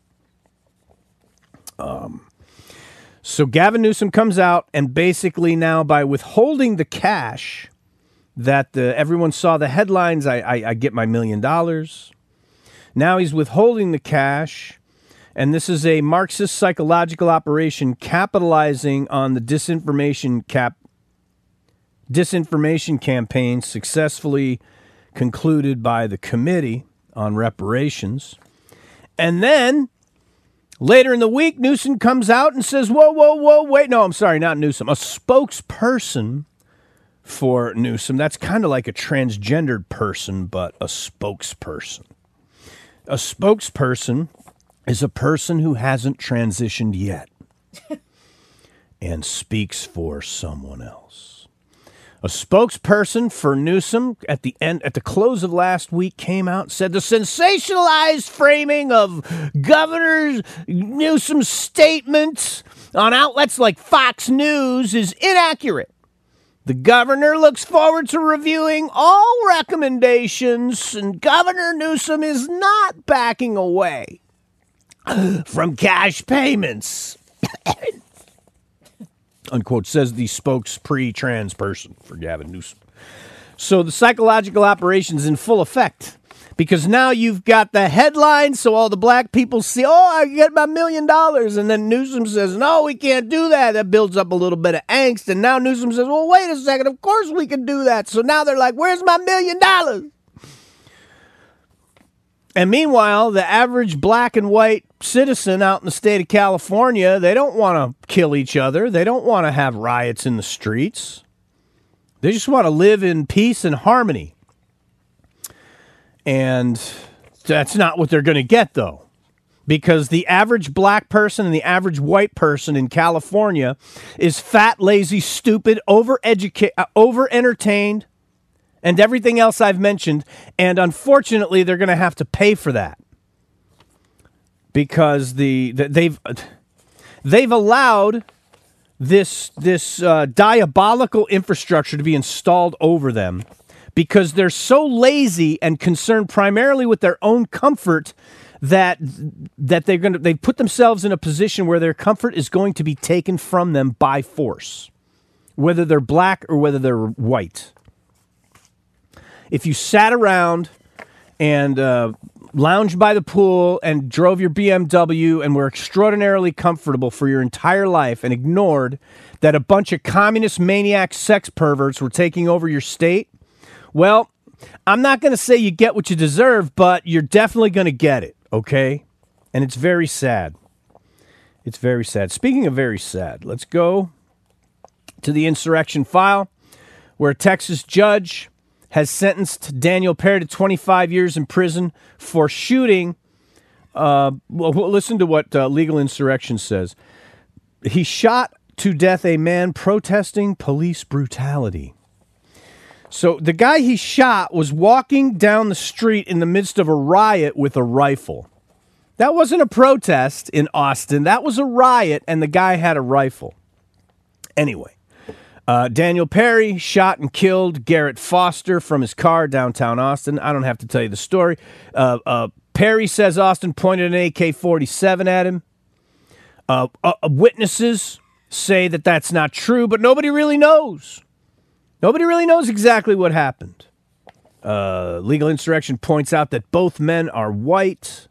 Um, so Gavin Newsom comes out and basically now, by withholding the cash that the, everyone saw the headlines, I, I, I get my million dollars. Now he's withholding the cash, and this is a Marxist psychological operation capitalizing on the disinformation cap disinformation campaign successfully concluded by the Committee on Reparations. And then later in the week, Newsom comes out and says, whoa, whoa, whoa, wait. No, I'm sorry, not Newsom. A spokesperson for Newsom. That's kind of like a transgendered person, but a spokesperson. A spokesperson is a person who hasn't transitioned yet and speaks for someone else. A spokesperson for Newsom at the end, at the close of last week, came out and said the sensationalized framing of Governor Newsom's statement on outlets like Fox News is inaccurate. The governor looks forward to reviewing all recommendations, and Governor Newsom is not backing away from cash payments. Unquote, says the spokes pre-trans person for Gavin Newsom. So the psychological operation is in full effect. Because now you've got the headline, so all the black people see, oh, I get my million dollars. And then Newsom says, no, we can't do that. That builds up a little bit of angst. And now Newsom says, well, wait a second. Of course we can do that. So now they're like, where's my million dollars? And meanwhile, the average black and white citizen out in the state of California, they don't want to kill each other. They don't want to have riots in the streets. They just want to live in peace and harmony. And that's not what they're going to get, though, because the average black person and the average white person in California is fat, lazy, stupid, over-educated, uh, over-entertained, and everything else I've mentioned. And unfortunately, they're going to have to pay for that because the, the they've they've allowed this this uh, diabolical infrastructure to be installed over them. Because they're so lazy and concerned primarily with their own comfort that that they're going to they put themselves in a position where their comfort is going to be taken from them by force, whether they're black or whether they're white. If you sat around and uh, lounged by the pool and drove your B M W and were extraordinarily comfortable for your entire life and ignored that a bunch of communist maniac sex perverts were taking over your state, well, I'm not going to say you get what you deserve, but you're definitely going to get it, okay? And it's very sad. It's very sad. Speaking of very sad, let's go to the insurrection file where a Texas judge has sentenced Daniel Perry to twenty-five years in prison for shooting. Uh, well, listen to what uh, Legal Insurrection says. He shot to death a man protesting police brutality. So the guy he shot was walking down the street in the midst of a riot with a rifle. That wasn't a protest in Austin. That was a riot, and the guy had a rifle. Anyway, uh, Daniel Perry shot and killed Garrett Foster from his car downtown Austin. I don't have to tell you the story. Uh, uh, Perry says Austin pointed an A K forty-seven at him. Uh, uh, witnesses say that that's not true, but nobody really knows. Nobody really knows exactly what happened. Uh, Legal Insurrection points out that both men are white.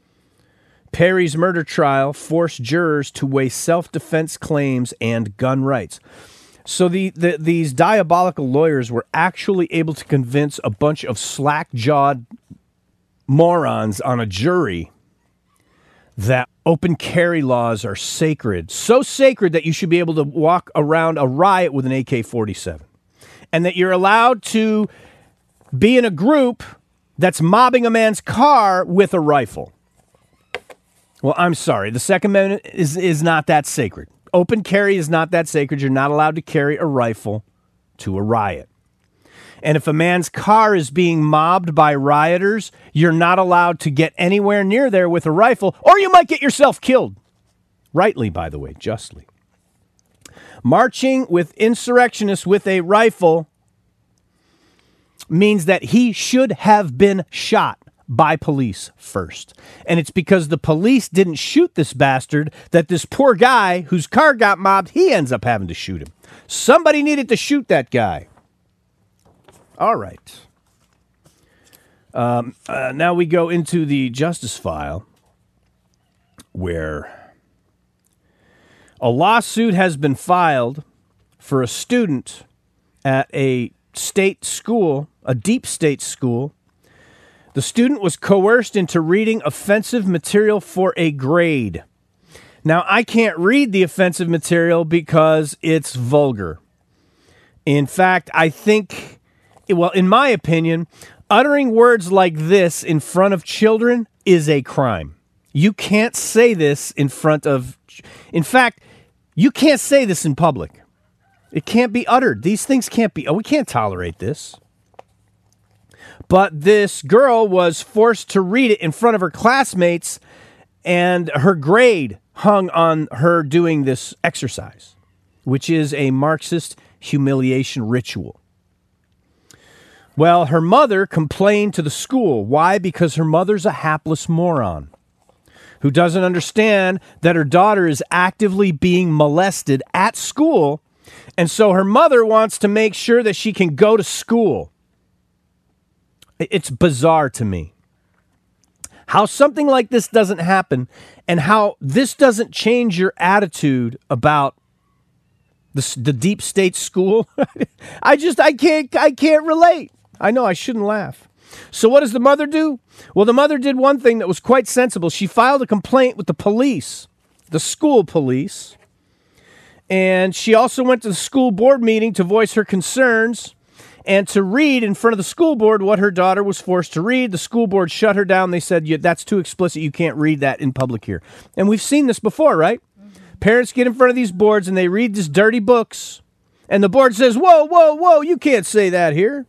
Perry's murder trial forced jurors to weigh self-defense claims and gun rights. So the, the these diabolical lawyers were actually able to convince a bunch of slack-jawed morons on a jury that open carry laws are sacred. So sacred that you should be able to walk around a riot with an A K forty-seven. And that you're allowed to be in a group that's mobbing a man's car with a rifle. Well, I'm sorry. The Second Amendment is, is not that sacred. Open carry is not that sacred. You're not allowed to carry a rifle to a riot. And if a man's car is being mobbed by rioters, you're not allowed to get anywhere near there with a rifle, or you might get yourself killed. Rightly, by the way, justly. Marching with insurrectionists with a rifle means that he should have been shot by police first. And it's because the police didn't shoot this bastard that this poor guy whose car got mobbed, he ends up having to shoot him. Somebody needed to shoot that guy. All right. Um, uh, now we go into the justice file where a lawsuit has been filed for a student at a state school, a deep state school. The student was coerced into reading offensive material for a grade. Now, I can't read the offensive material because it's vulgar. In fact, I think, well, in my opinion, uttering words like this in front of children is a crime. You can't say this in front of, in fact, you can't say this in public. It can't be uttered. These things can't be, oh, we can't tolerate this. But this girl was forced to read it in front of her classmates, and her grade hung on her doing this exercise, which is a Marxist humiliation ritual. Well, her mother complained to the school. Why? Because her mother's a hapless moron who doesn't understand that her daughter is actively being molested at school, and so her mother wants to make sure that she can go to school. It's bizarre to me how something like this doesn't happen and how this doesn't change your attitude about the, the deep state school. I just, I can't, I can't relate. I know I shouldn't laugh. So what does the mother do? Well, the mother did one thing that was quite sensible. She filed a complaint with the police, the school police, and she also went to the school board meeting to voice her concerns and to read in front of the school board what her daughter was forced to read. The school board shut her down. They said, yeah, that's too explicit. You can't read that in public here. And we've seen this before, right? Mm-hmm. Parents get in front of these boards and they read these dirty books, and the board says, whoa, whoa, whoa, you can't say that here.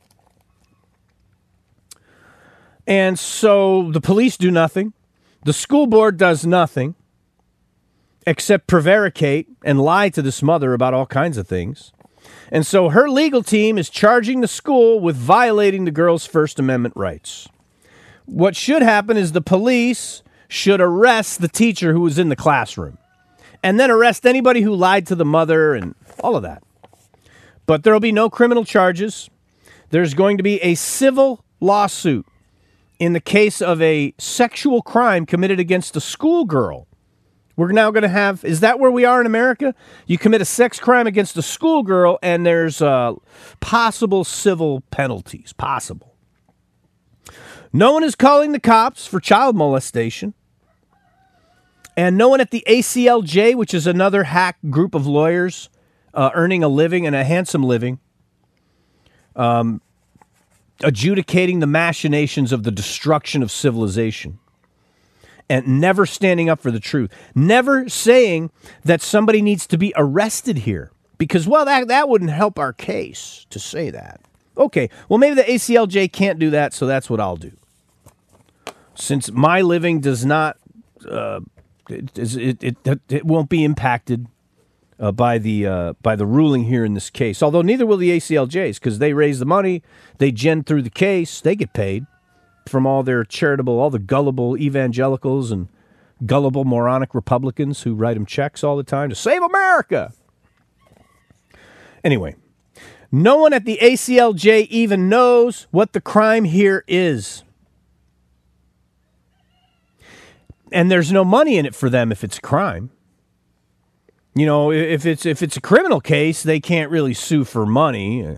And so the police do nothing. The school board does nothing except prevaricate and lie to this mother about all kinds of things. And so her legal team is charging the school with violating the girl's First Amendment rights. What should happen is the police should arrest the teacher who was in the classroom and then arrest anybody who lied to the mother and all of that. But there will be no criminal charges. There's going to be a civil lawsuit in the case of a sexual crime committed against a schoolgirl. We're now going to have, is that where we are in America? You commit a sex crime against a schoolgirl and there's uh, possible civil penalties, possible. No one is calling the cops for child molestation. And no one at the A C L J, which is another hack group of lawyers uh, earning a living and a handsome living, um, adjudicating the machinations of the destruction of civilization and never standing up for the truth, never saying that somebody needs to be arrested here because, well, that, that wouldn't help our case to say that. Okay, well, maybe the A C L J can't do that, so that's what I'll do. Since my living does not, uh, it, it, it, it won't be impacted Uh, by the uh, by the ruling here in this case. Although neither will the A C L Js, because they raise the money, they gen through the case, they get paid from all their charitable, all the gullible evangelicals and gullible moronic Republicans who write them checks all the time to save America. Anyway, no one at the A C L J even knows what the crime here is. And there's no money in it for them if it's a crime. You know, if it's if it's a criminal case, they can't really sue for money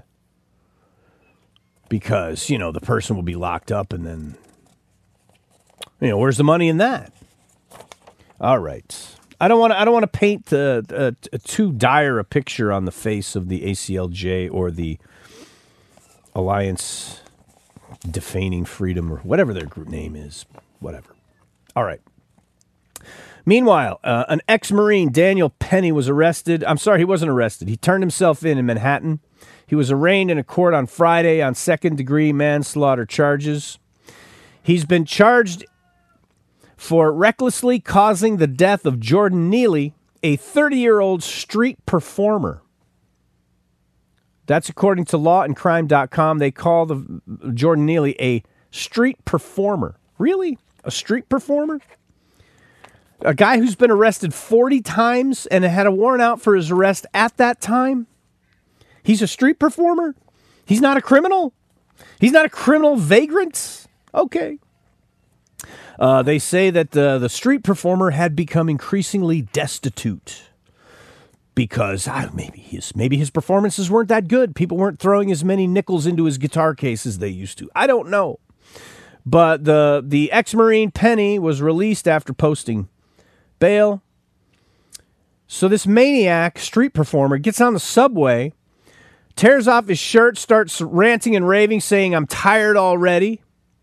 because, you know, the person will be locked up and then, you know, where's the money in that? All right. I don't want to I don't want to paint the, uh, a too dire a picture on the face of the A C L J or the Alliance Defaming Freedom or whatever their group name is. Whatever. All right. Meanwhile, uh, an ex-Marine, Daniel Penny, was arrested. I'm sorry, he wasn't arrested. He turned himself in in Manhattan. He was arraigned in a court on Friday on second-degree manslaughter charges. He's been charged for recklessly causing the death of Jordan Neely, a thirty-year-old street performer. That's according to law and crime dot com. They call the Jordan Neely a street performer. Really? A street performer? A guy who's been arrested forty times and had a warrant out for his arrest at that time? He's a street performer? He's not a criminal? He's not a criminal vagrant? Okay. Uh, they say that uh, the street performer had become increasingly destitute because uh, maybe his maybe his performances weren't that good. People weren't throwing as many nickels into his guitar case as they used to. I don't know. But the, the ex-Marine Penny was released after posting bail. So this maniac street performer gets on the subway, tears off his shirt, starts ranting and raving, saying, "I'm tired already."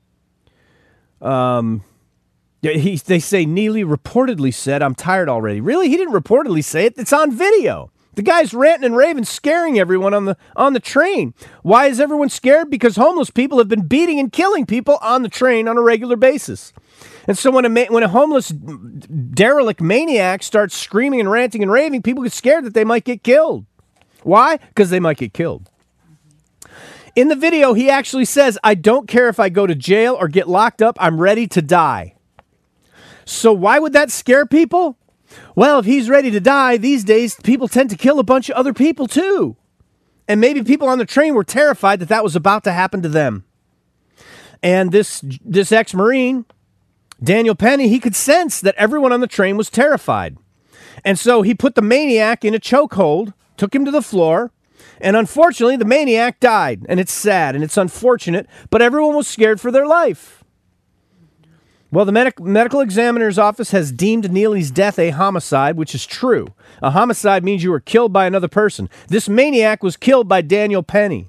Um, he, they say Neely reportedly said, "I'm tired already." Really? He didn't reportedly say it. It's on video. The guy's ranting and raving, scaring everyone on the on the train. Why is everyone scared? Because homeless people have been beating and killing people on the train on a regular basis. And so when a ma- when a homeless derelict maniac starts screaming and ranting and raving, people get scared that they might get killed. Why? Because they might get killed. In the video, he actually says, "I don't care if I go to jail or get locked up. I'm ready to die." So why would that scare people? Well, if he's ready to die, these days, people tend to kill a bunch of other people too. And maybe people on the train were terrified that that was about to happen to them. And this this ex-Marine, Daniel Penny, he could sense that everyone on the train was terrified. And so he put the maniac in a chokehold, took him to the floor, and unfortunately, the maniac died. And it's sad and it's unfortunate, but everyone was scared for their life. Well, the medic- medical examiner's office has deemed Neely's death a homicide, which is true. A homicide means you were killed by another person. This maniac was killed by Daniel Penny.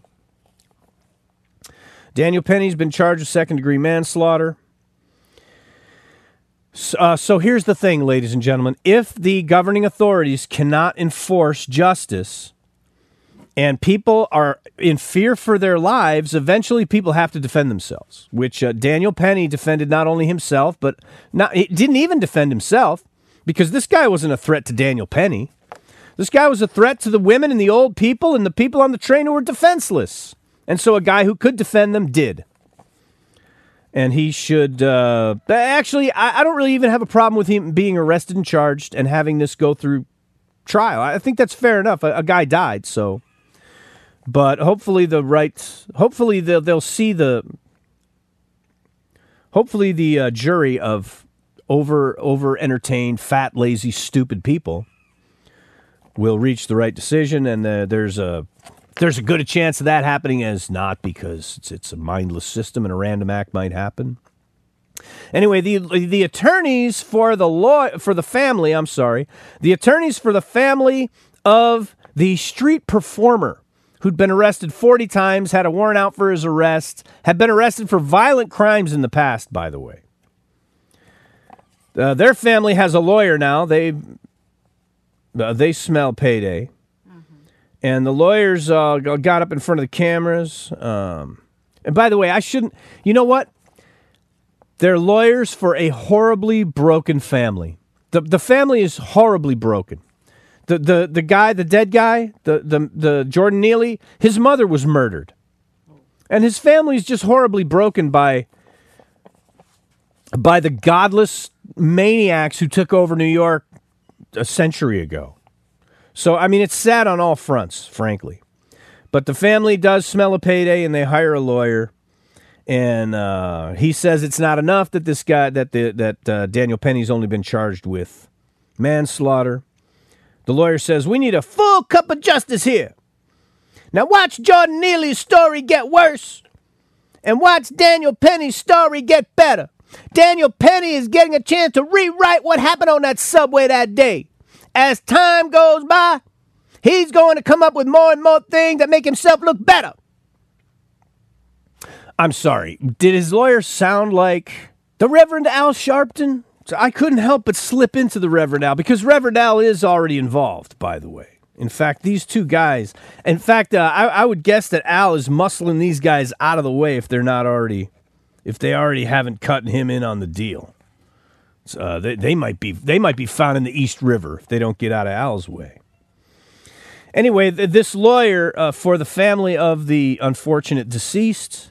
Daniel Penny's been charged with second-degree manslaughter. So, uh, so here's the thing, ladies and gentlemen. If the governing authorities cannot enforce justice and people are in fear for their lives, eventually people have to defend themselves, which uh, Daniel Penny defended not only himself, but not, he didn't even defend himself because this guy wasn't a threat to Daniel Penny. This guy was a threat to the women and the old people and the people on the train who were defenseless. And so a guy who could defend them did. And he should, uh, actually, I, I don't really even have a problem with him being arrested and charged and having this go through trial. I think that's fair enough. A, a guy died, so. But hopefully the right, hopefully they'll, they'll see the, hopefully the uh, jury of over, over entertained, fat, lazy, stupid people will reach the right decision. And uh, there's a, there's a good a chance of that happening as not, because it's, it's a mindless system and a random act might happen. Anyway, the the attorneys for the law for the family, I'm sorry, the attorneys for the family of the street performer who'd been arrested forty times, had a warrant out for his arrest, had been arrested for violent crimes in the past, by the way. Uh, their family has a lawyer now. They uh, they smell payday. Mm-hmm. And the lawyers uh, got up in front of the cameras. Um, and by the way, I shouldn't, you know what? They're lawyers for a horribly broken family. The, the family is horribly broken. The the the guy, the dead guy, the, the the Jordan Neely, his mother was murdered. And his family is just horribly broken by by the godless maniacs who took over New York a century ago. So, I mean, it's sad on all fronts, frankly. But the family does smell a payday, and they hire a lawyer. And uh, he says it's not enough that this guy, that the that uh, Daniel Penny's only been charged with manslaughter. The lawyer says, we need a full cup of justice here. Now watch Jordan Neely's story get worse, and watch Daniel Penny's story get better. Daniel Penny is getting a chance to rewrite what happened on that subway that day. As time goes by, he's going to come up with more and more things that make himself look better. I'm sorry, did his lawyer sound like the Reverend Al Sharpton? So I couldn't help but slip into the Reverend Al, because Reverend Al is already involved, by the way. In fact, these two guys, in fact, uh, I, I would guess that Al is muscling these guys out of the way if they're not already, if they already haven't cut him in on the deal. So, uh, they, they might be, they might be found in the East River if they don't get out of Al's way. Anyway, th- this lawyer uh, for the family of the unfortunate deceased.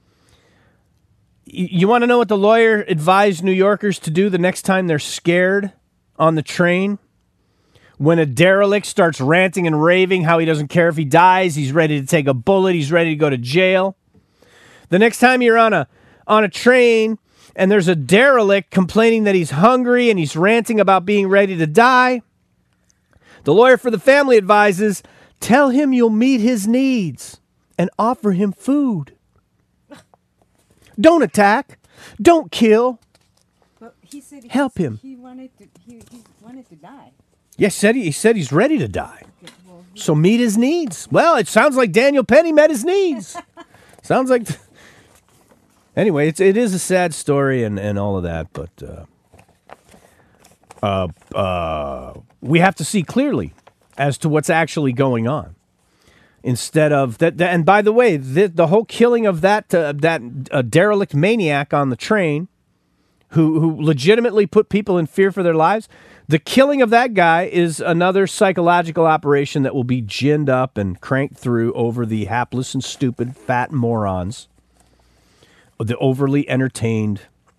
You want to know what the lawyer advised New Yorkers to do the next time they're scared on the train? When a derelict starts ranting and raving how he doesn't care if he dies, he's ready to take a bullet, he's ready to go to jail. The next time you're on a on a train and there's a derelict complaining that he's hungry and he's ranting about being ready to die, the lawyer for the family advises, tell him you'll meet his needs and offer him food. Don't attack. Don't kill. But he said he Help him. He wanted to. He, he wanted to die. Yes, said he, he said he's ready to die. Okay, well, he, So meet his needs. Well, it sounds like Daniel Penny met his needs. Sounds like. Anyway, it's it is a sad story and, and all of that, but uh, uh, uh, we have to see clearly as to what's actually going on. Instead of that, that and by the way, the, the whole killing of that uh, that uh, derelict maniac on the train, who who legitimately put people in fear for their lives, the killing of that guy is another psychological operation that will be ginned up and cranked through over the hapless and stupid fat morons, the overly entertained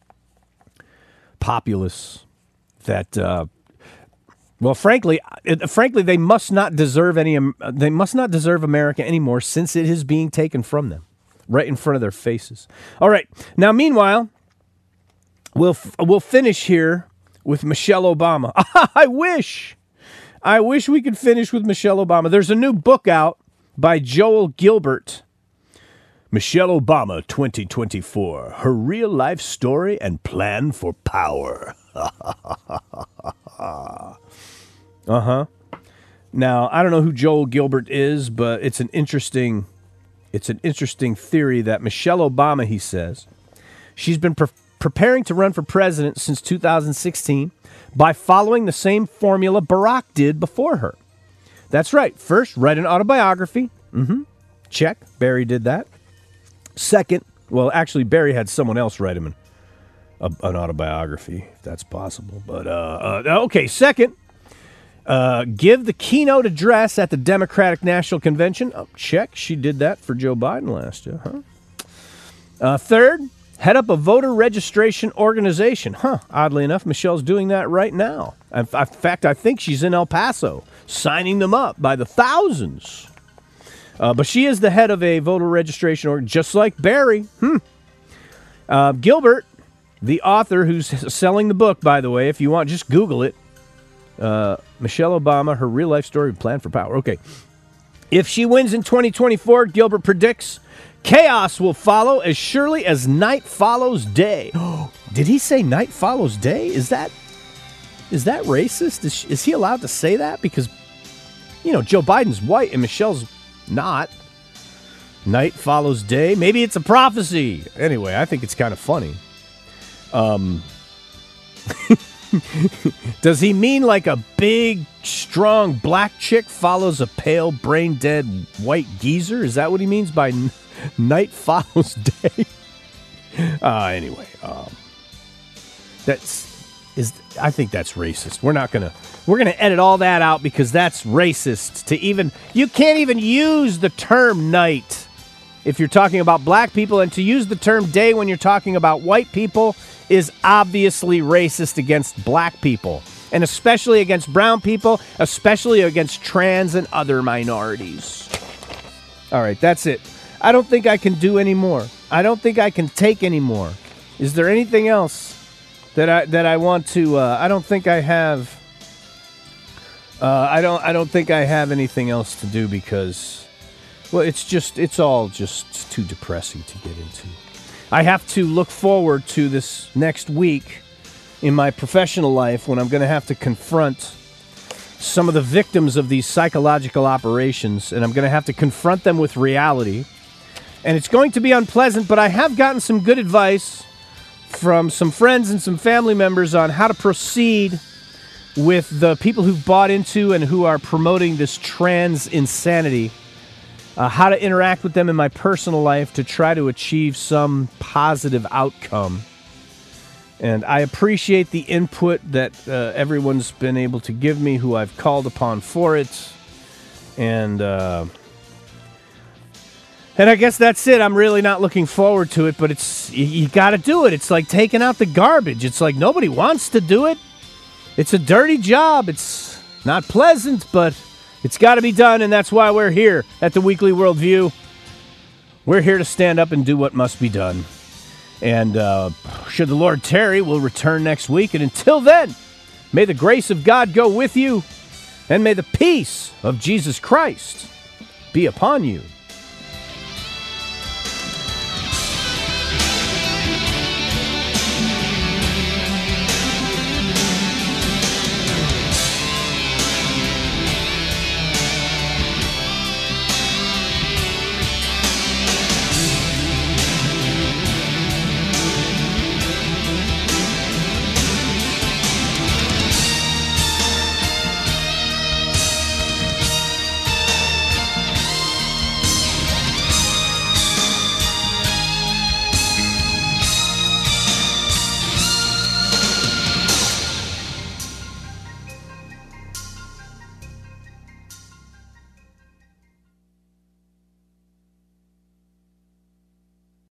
populace that. Uh, Well, frankly, it, frankly, they must not deserve any. Um, they must not deserve America anymore, since it is being taken from them, right in front of their faces. All right. Now, meanwhile, we'll we'll finish here with Michelle Obama. I wish, I wish we could finish with Michelle Obama. There's a new book out by Joel Gilbert. Michelle Obama, twenty twenty-four: Her Real Life Story and Plan for Power. Uh-huh. Now, I don't know who Joel Gilbert is, but it's an interesting it's an interesting theory that Michelle Obama, he says, she's been pre- preparing to run for president since two thousand sixteen by following the same formula Barack did before her. That's right. First, write an autobiography. Mm-hmm. Check. Barry did that. Second, well, actually, Barry had someone else write him an, a, an autobiography, if that's possible. But, uh, uh okay, second, Uh, give the keynote address at the Democratic National Convention. Oh, check. She did that for Joe Biden last year. Huh? Uh, third, head up a voter registration organization. Huh. Oddly enough, Michelle's doing that right now. In fact, I think she's in El Paso signing them up by the thousands. Uh, but she is the head of a voter registration org, just like Barry. Hmm. Uh, Gilbert, the author who's selling the book, by the way, if you want, just Google it. Uh, Michelle Obama, Her Real Life Story, Plan for Power. Okay. If she wins in twenty twenty-four, Gilbert predicts chaos will follow as surely as night follows day. Did he say night follows day? Is that is that racist? Is, is he allowed to say that? Because, you know, Joe Biden's white and Michelle's not. Night follows day. Maybe it's a prophecy. Anyway, I think it's kind of funny. Um... Does he mean like a big, strong black chick follows a pale, brain-dead white geezer? Is that what he means by n- night follows day? uh, anyway, um, that's is. I think that's racist. We're not gonna we're gonna edit all that out because that's racist. To even you can't even use the term night if you're talking about black people, and to use the term day when you're talking about white people is obviously racist against black people, and especially against brown people, especially against trans and other minorities. All right, that's it. I don't think I can do any more. I don't think I can take any more. Is there anything else that I that I want to? Uh, I don't think I have. Uh, I don't. I don't think I have anything else to do because, well, it's just it's all just too depressing to get into. I have to look forward to this next week in my professional life when I'm going to have to confront some of the victims of these psychological operations, and I'm going to have to confront them with reality. And it's going to be unpleasant, but I have gotten some good advice from some friends and some family members on how to proceed with the people who've bought into and who are promoting this trans insanity. Uh, how to interact with them in my personal life to try to achieve some positive outcome. And I appreciate the input that uh, everyone's been able to give me who I've called upon for it. And uh, and I guess that's it. I'm really not looking forward to it, but it's you, you got to do it. It's like taking out the garbage. It's like nobody wants to do it. It's a dirty job. It's not pleasant, but it's got to be done, and that's why we're here at the Weekly Worldview. We're here to stand up and do what must be done. And uh, should the Lord tarry, we'll return next week. And until then, may the grace of God go with you, and may the peace of Jesus Christ be upon you.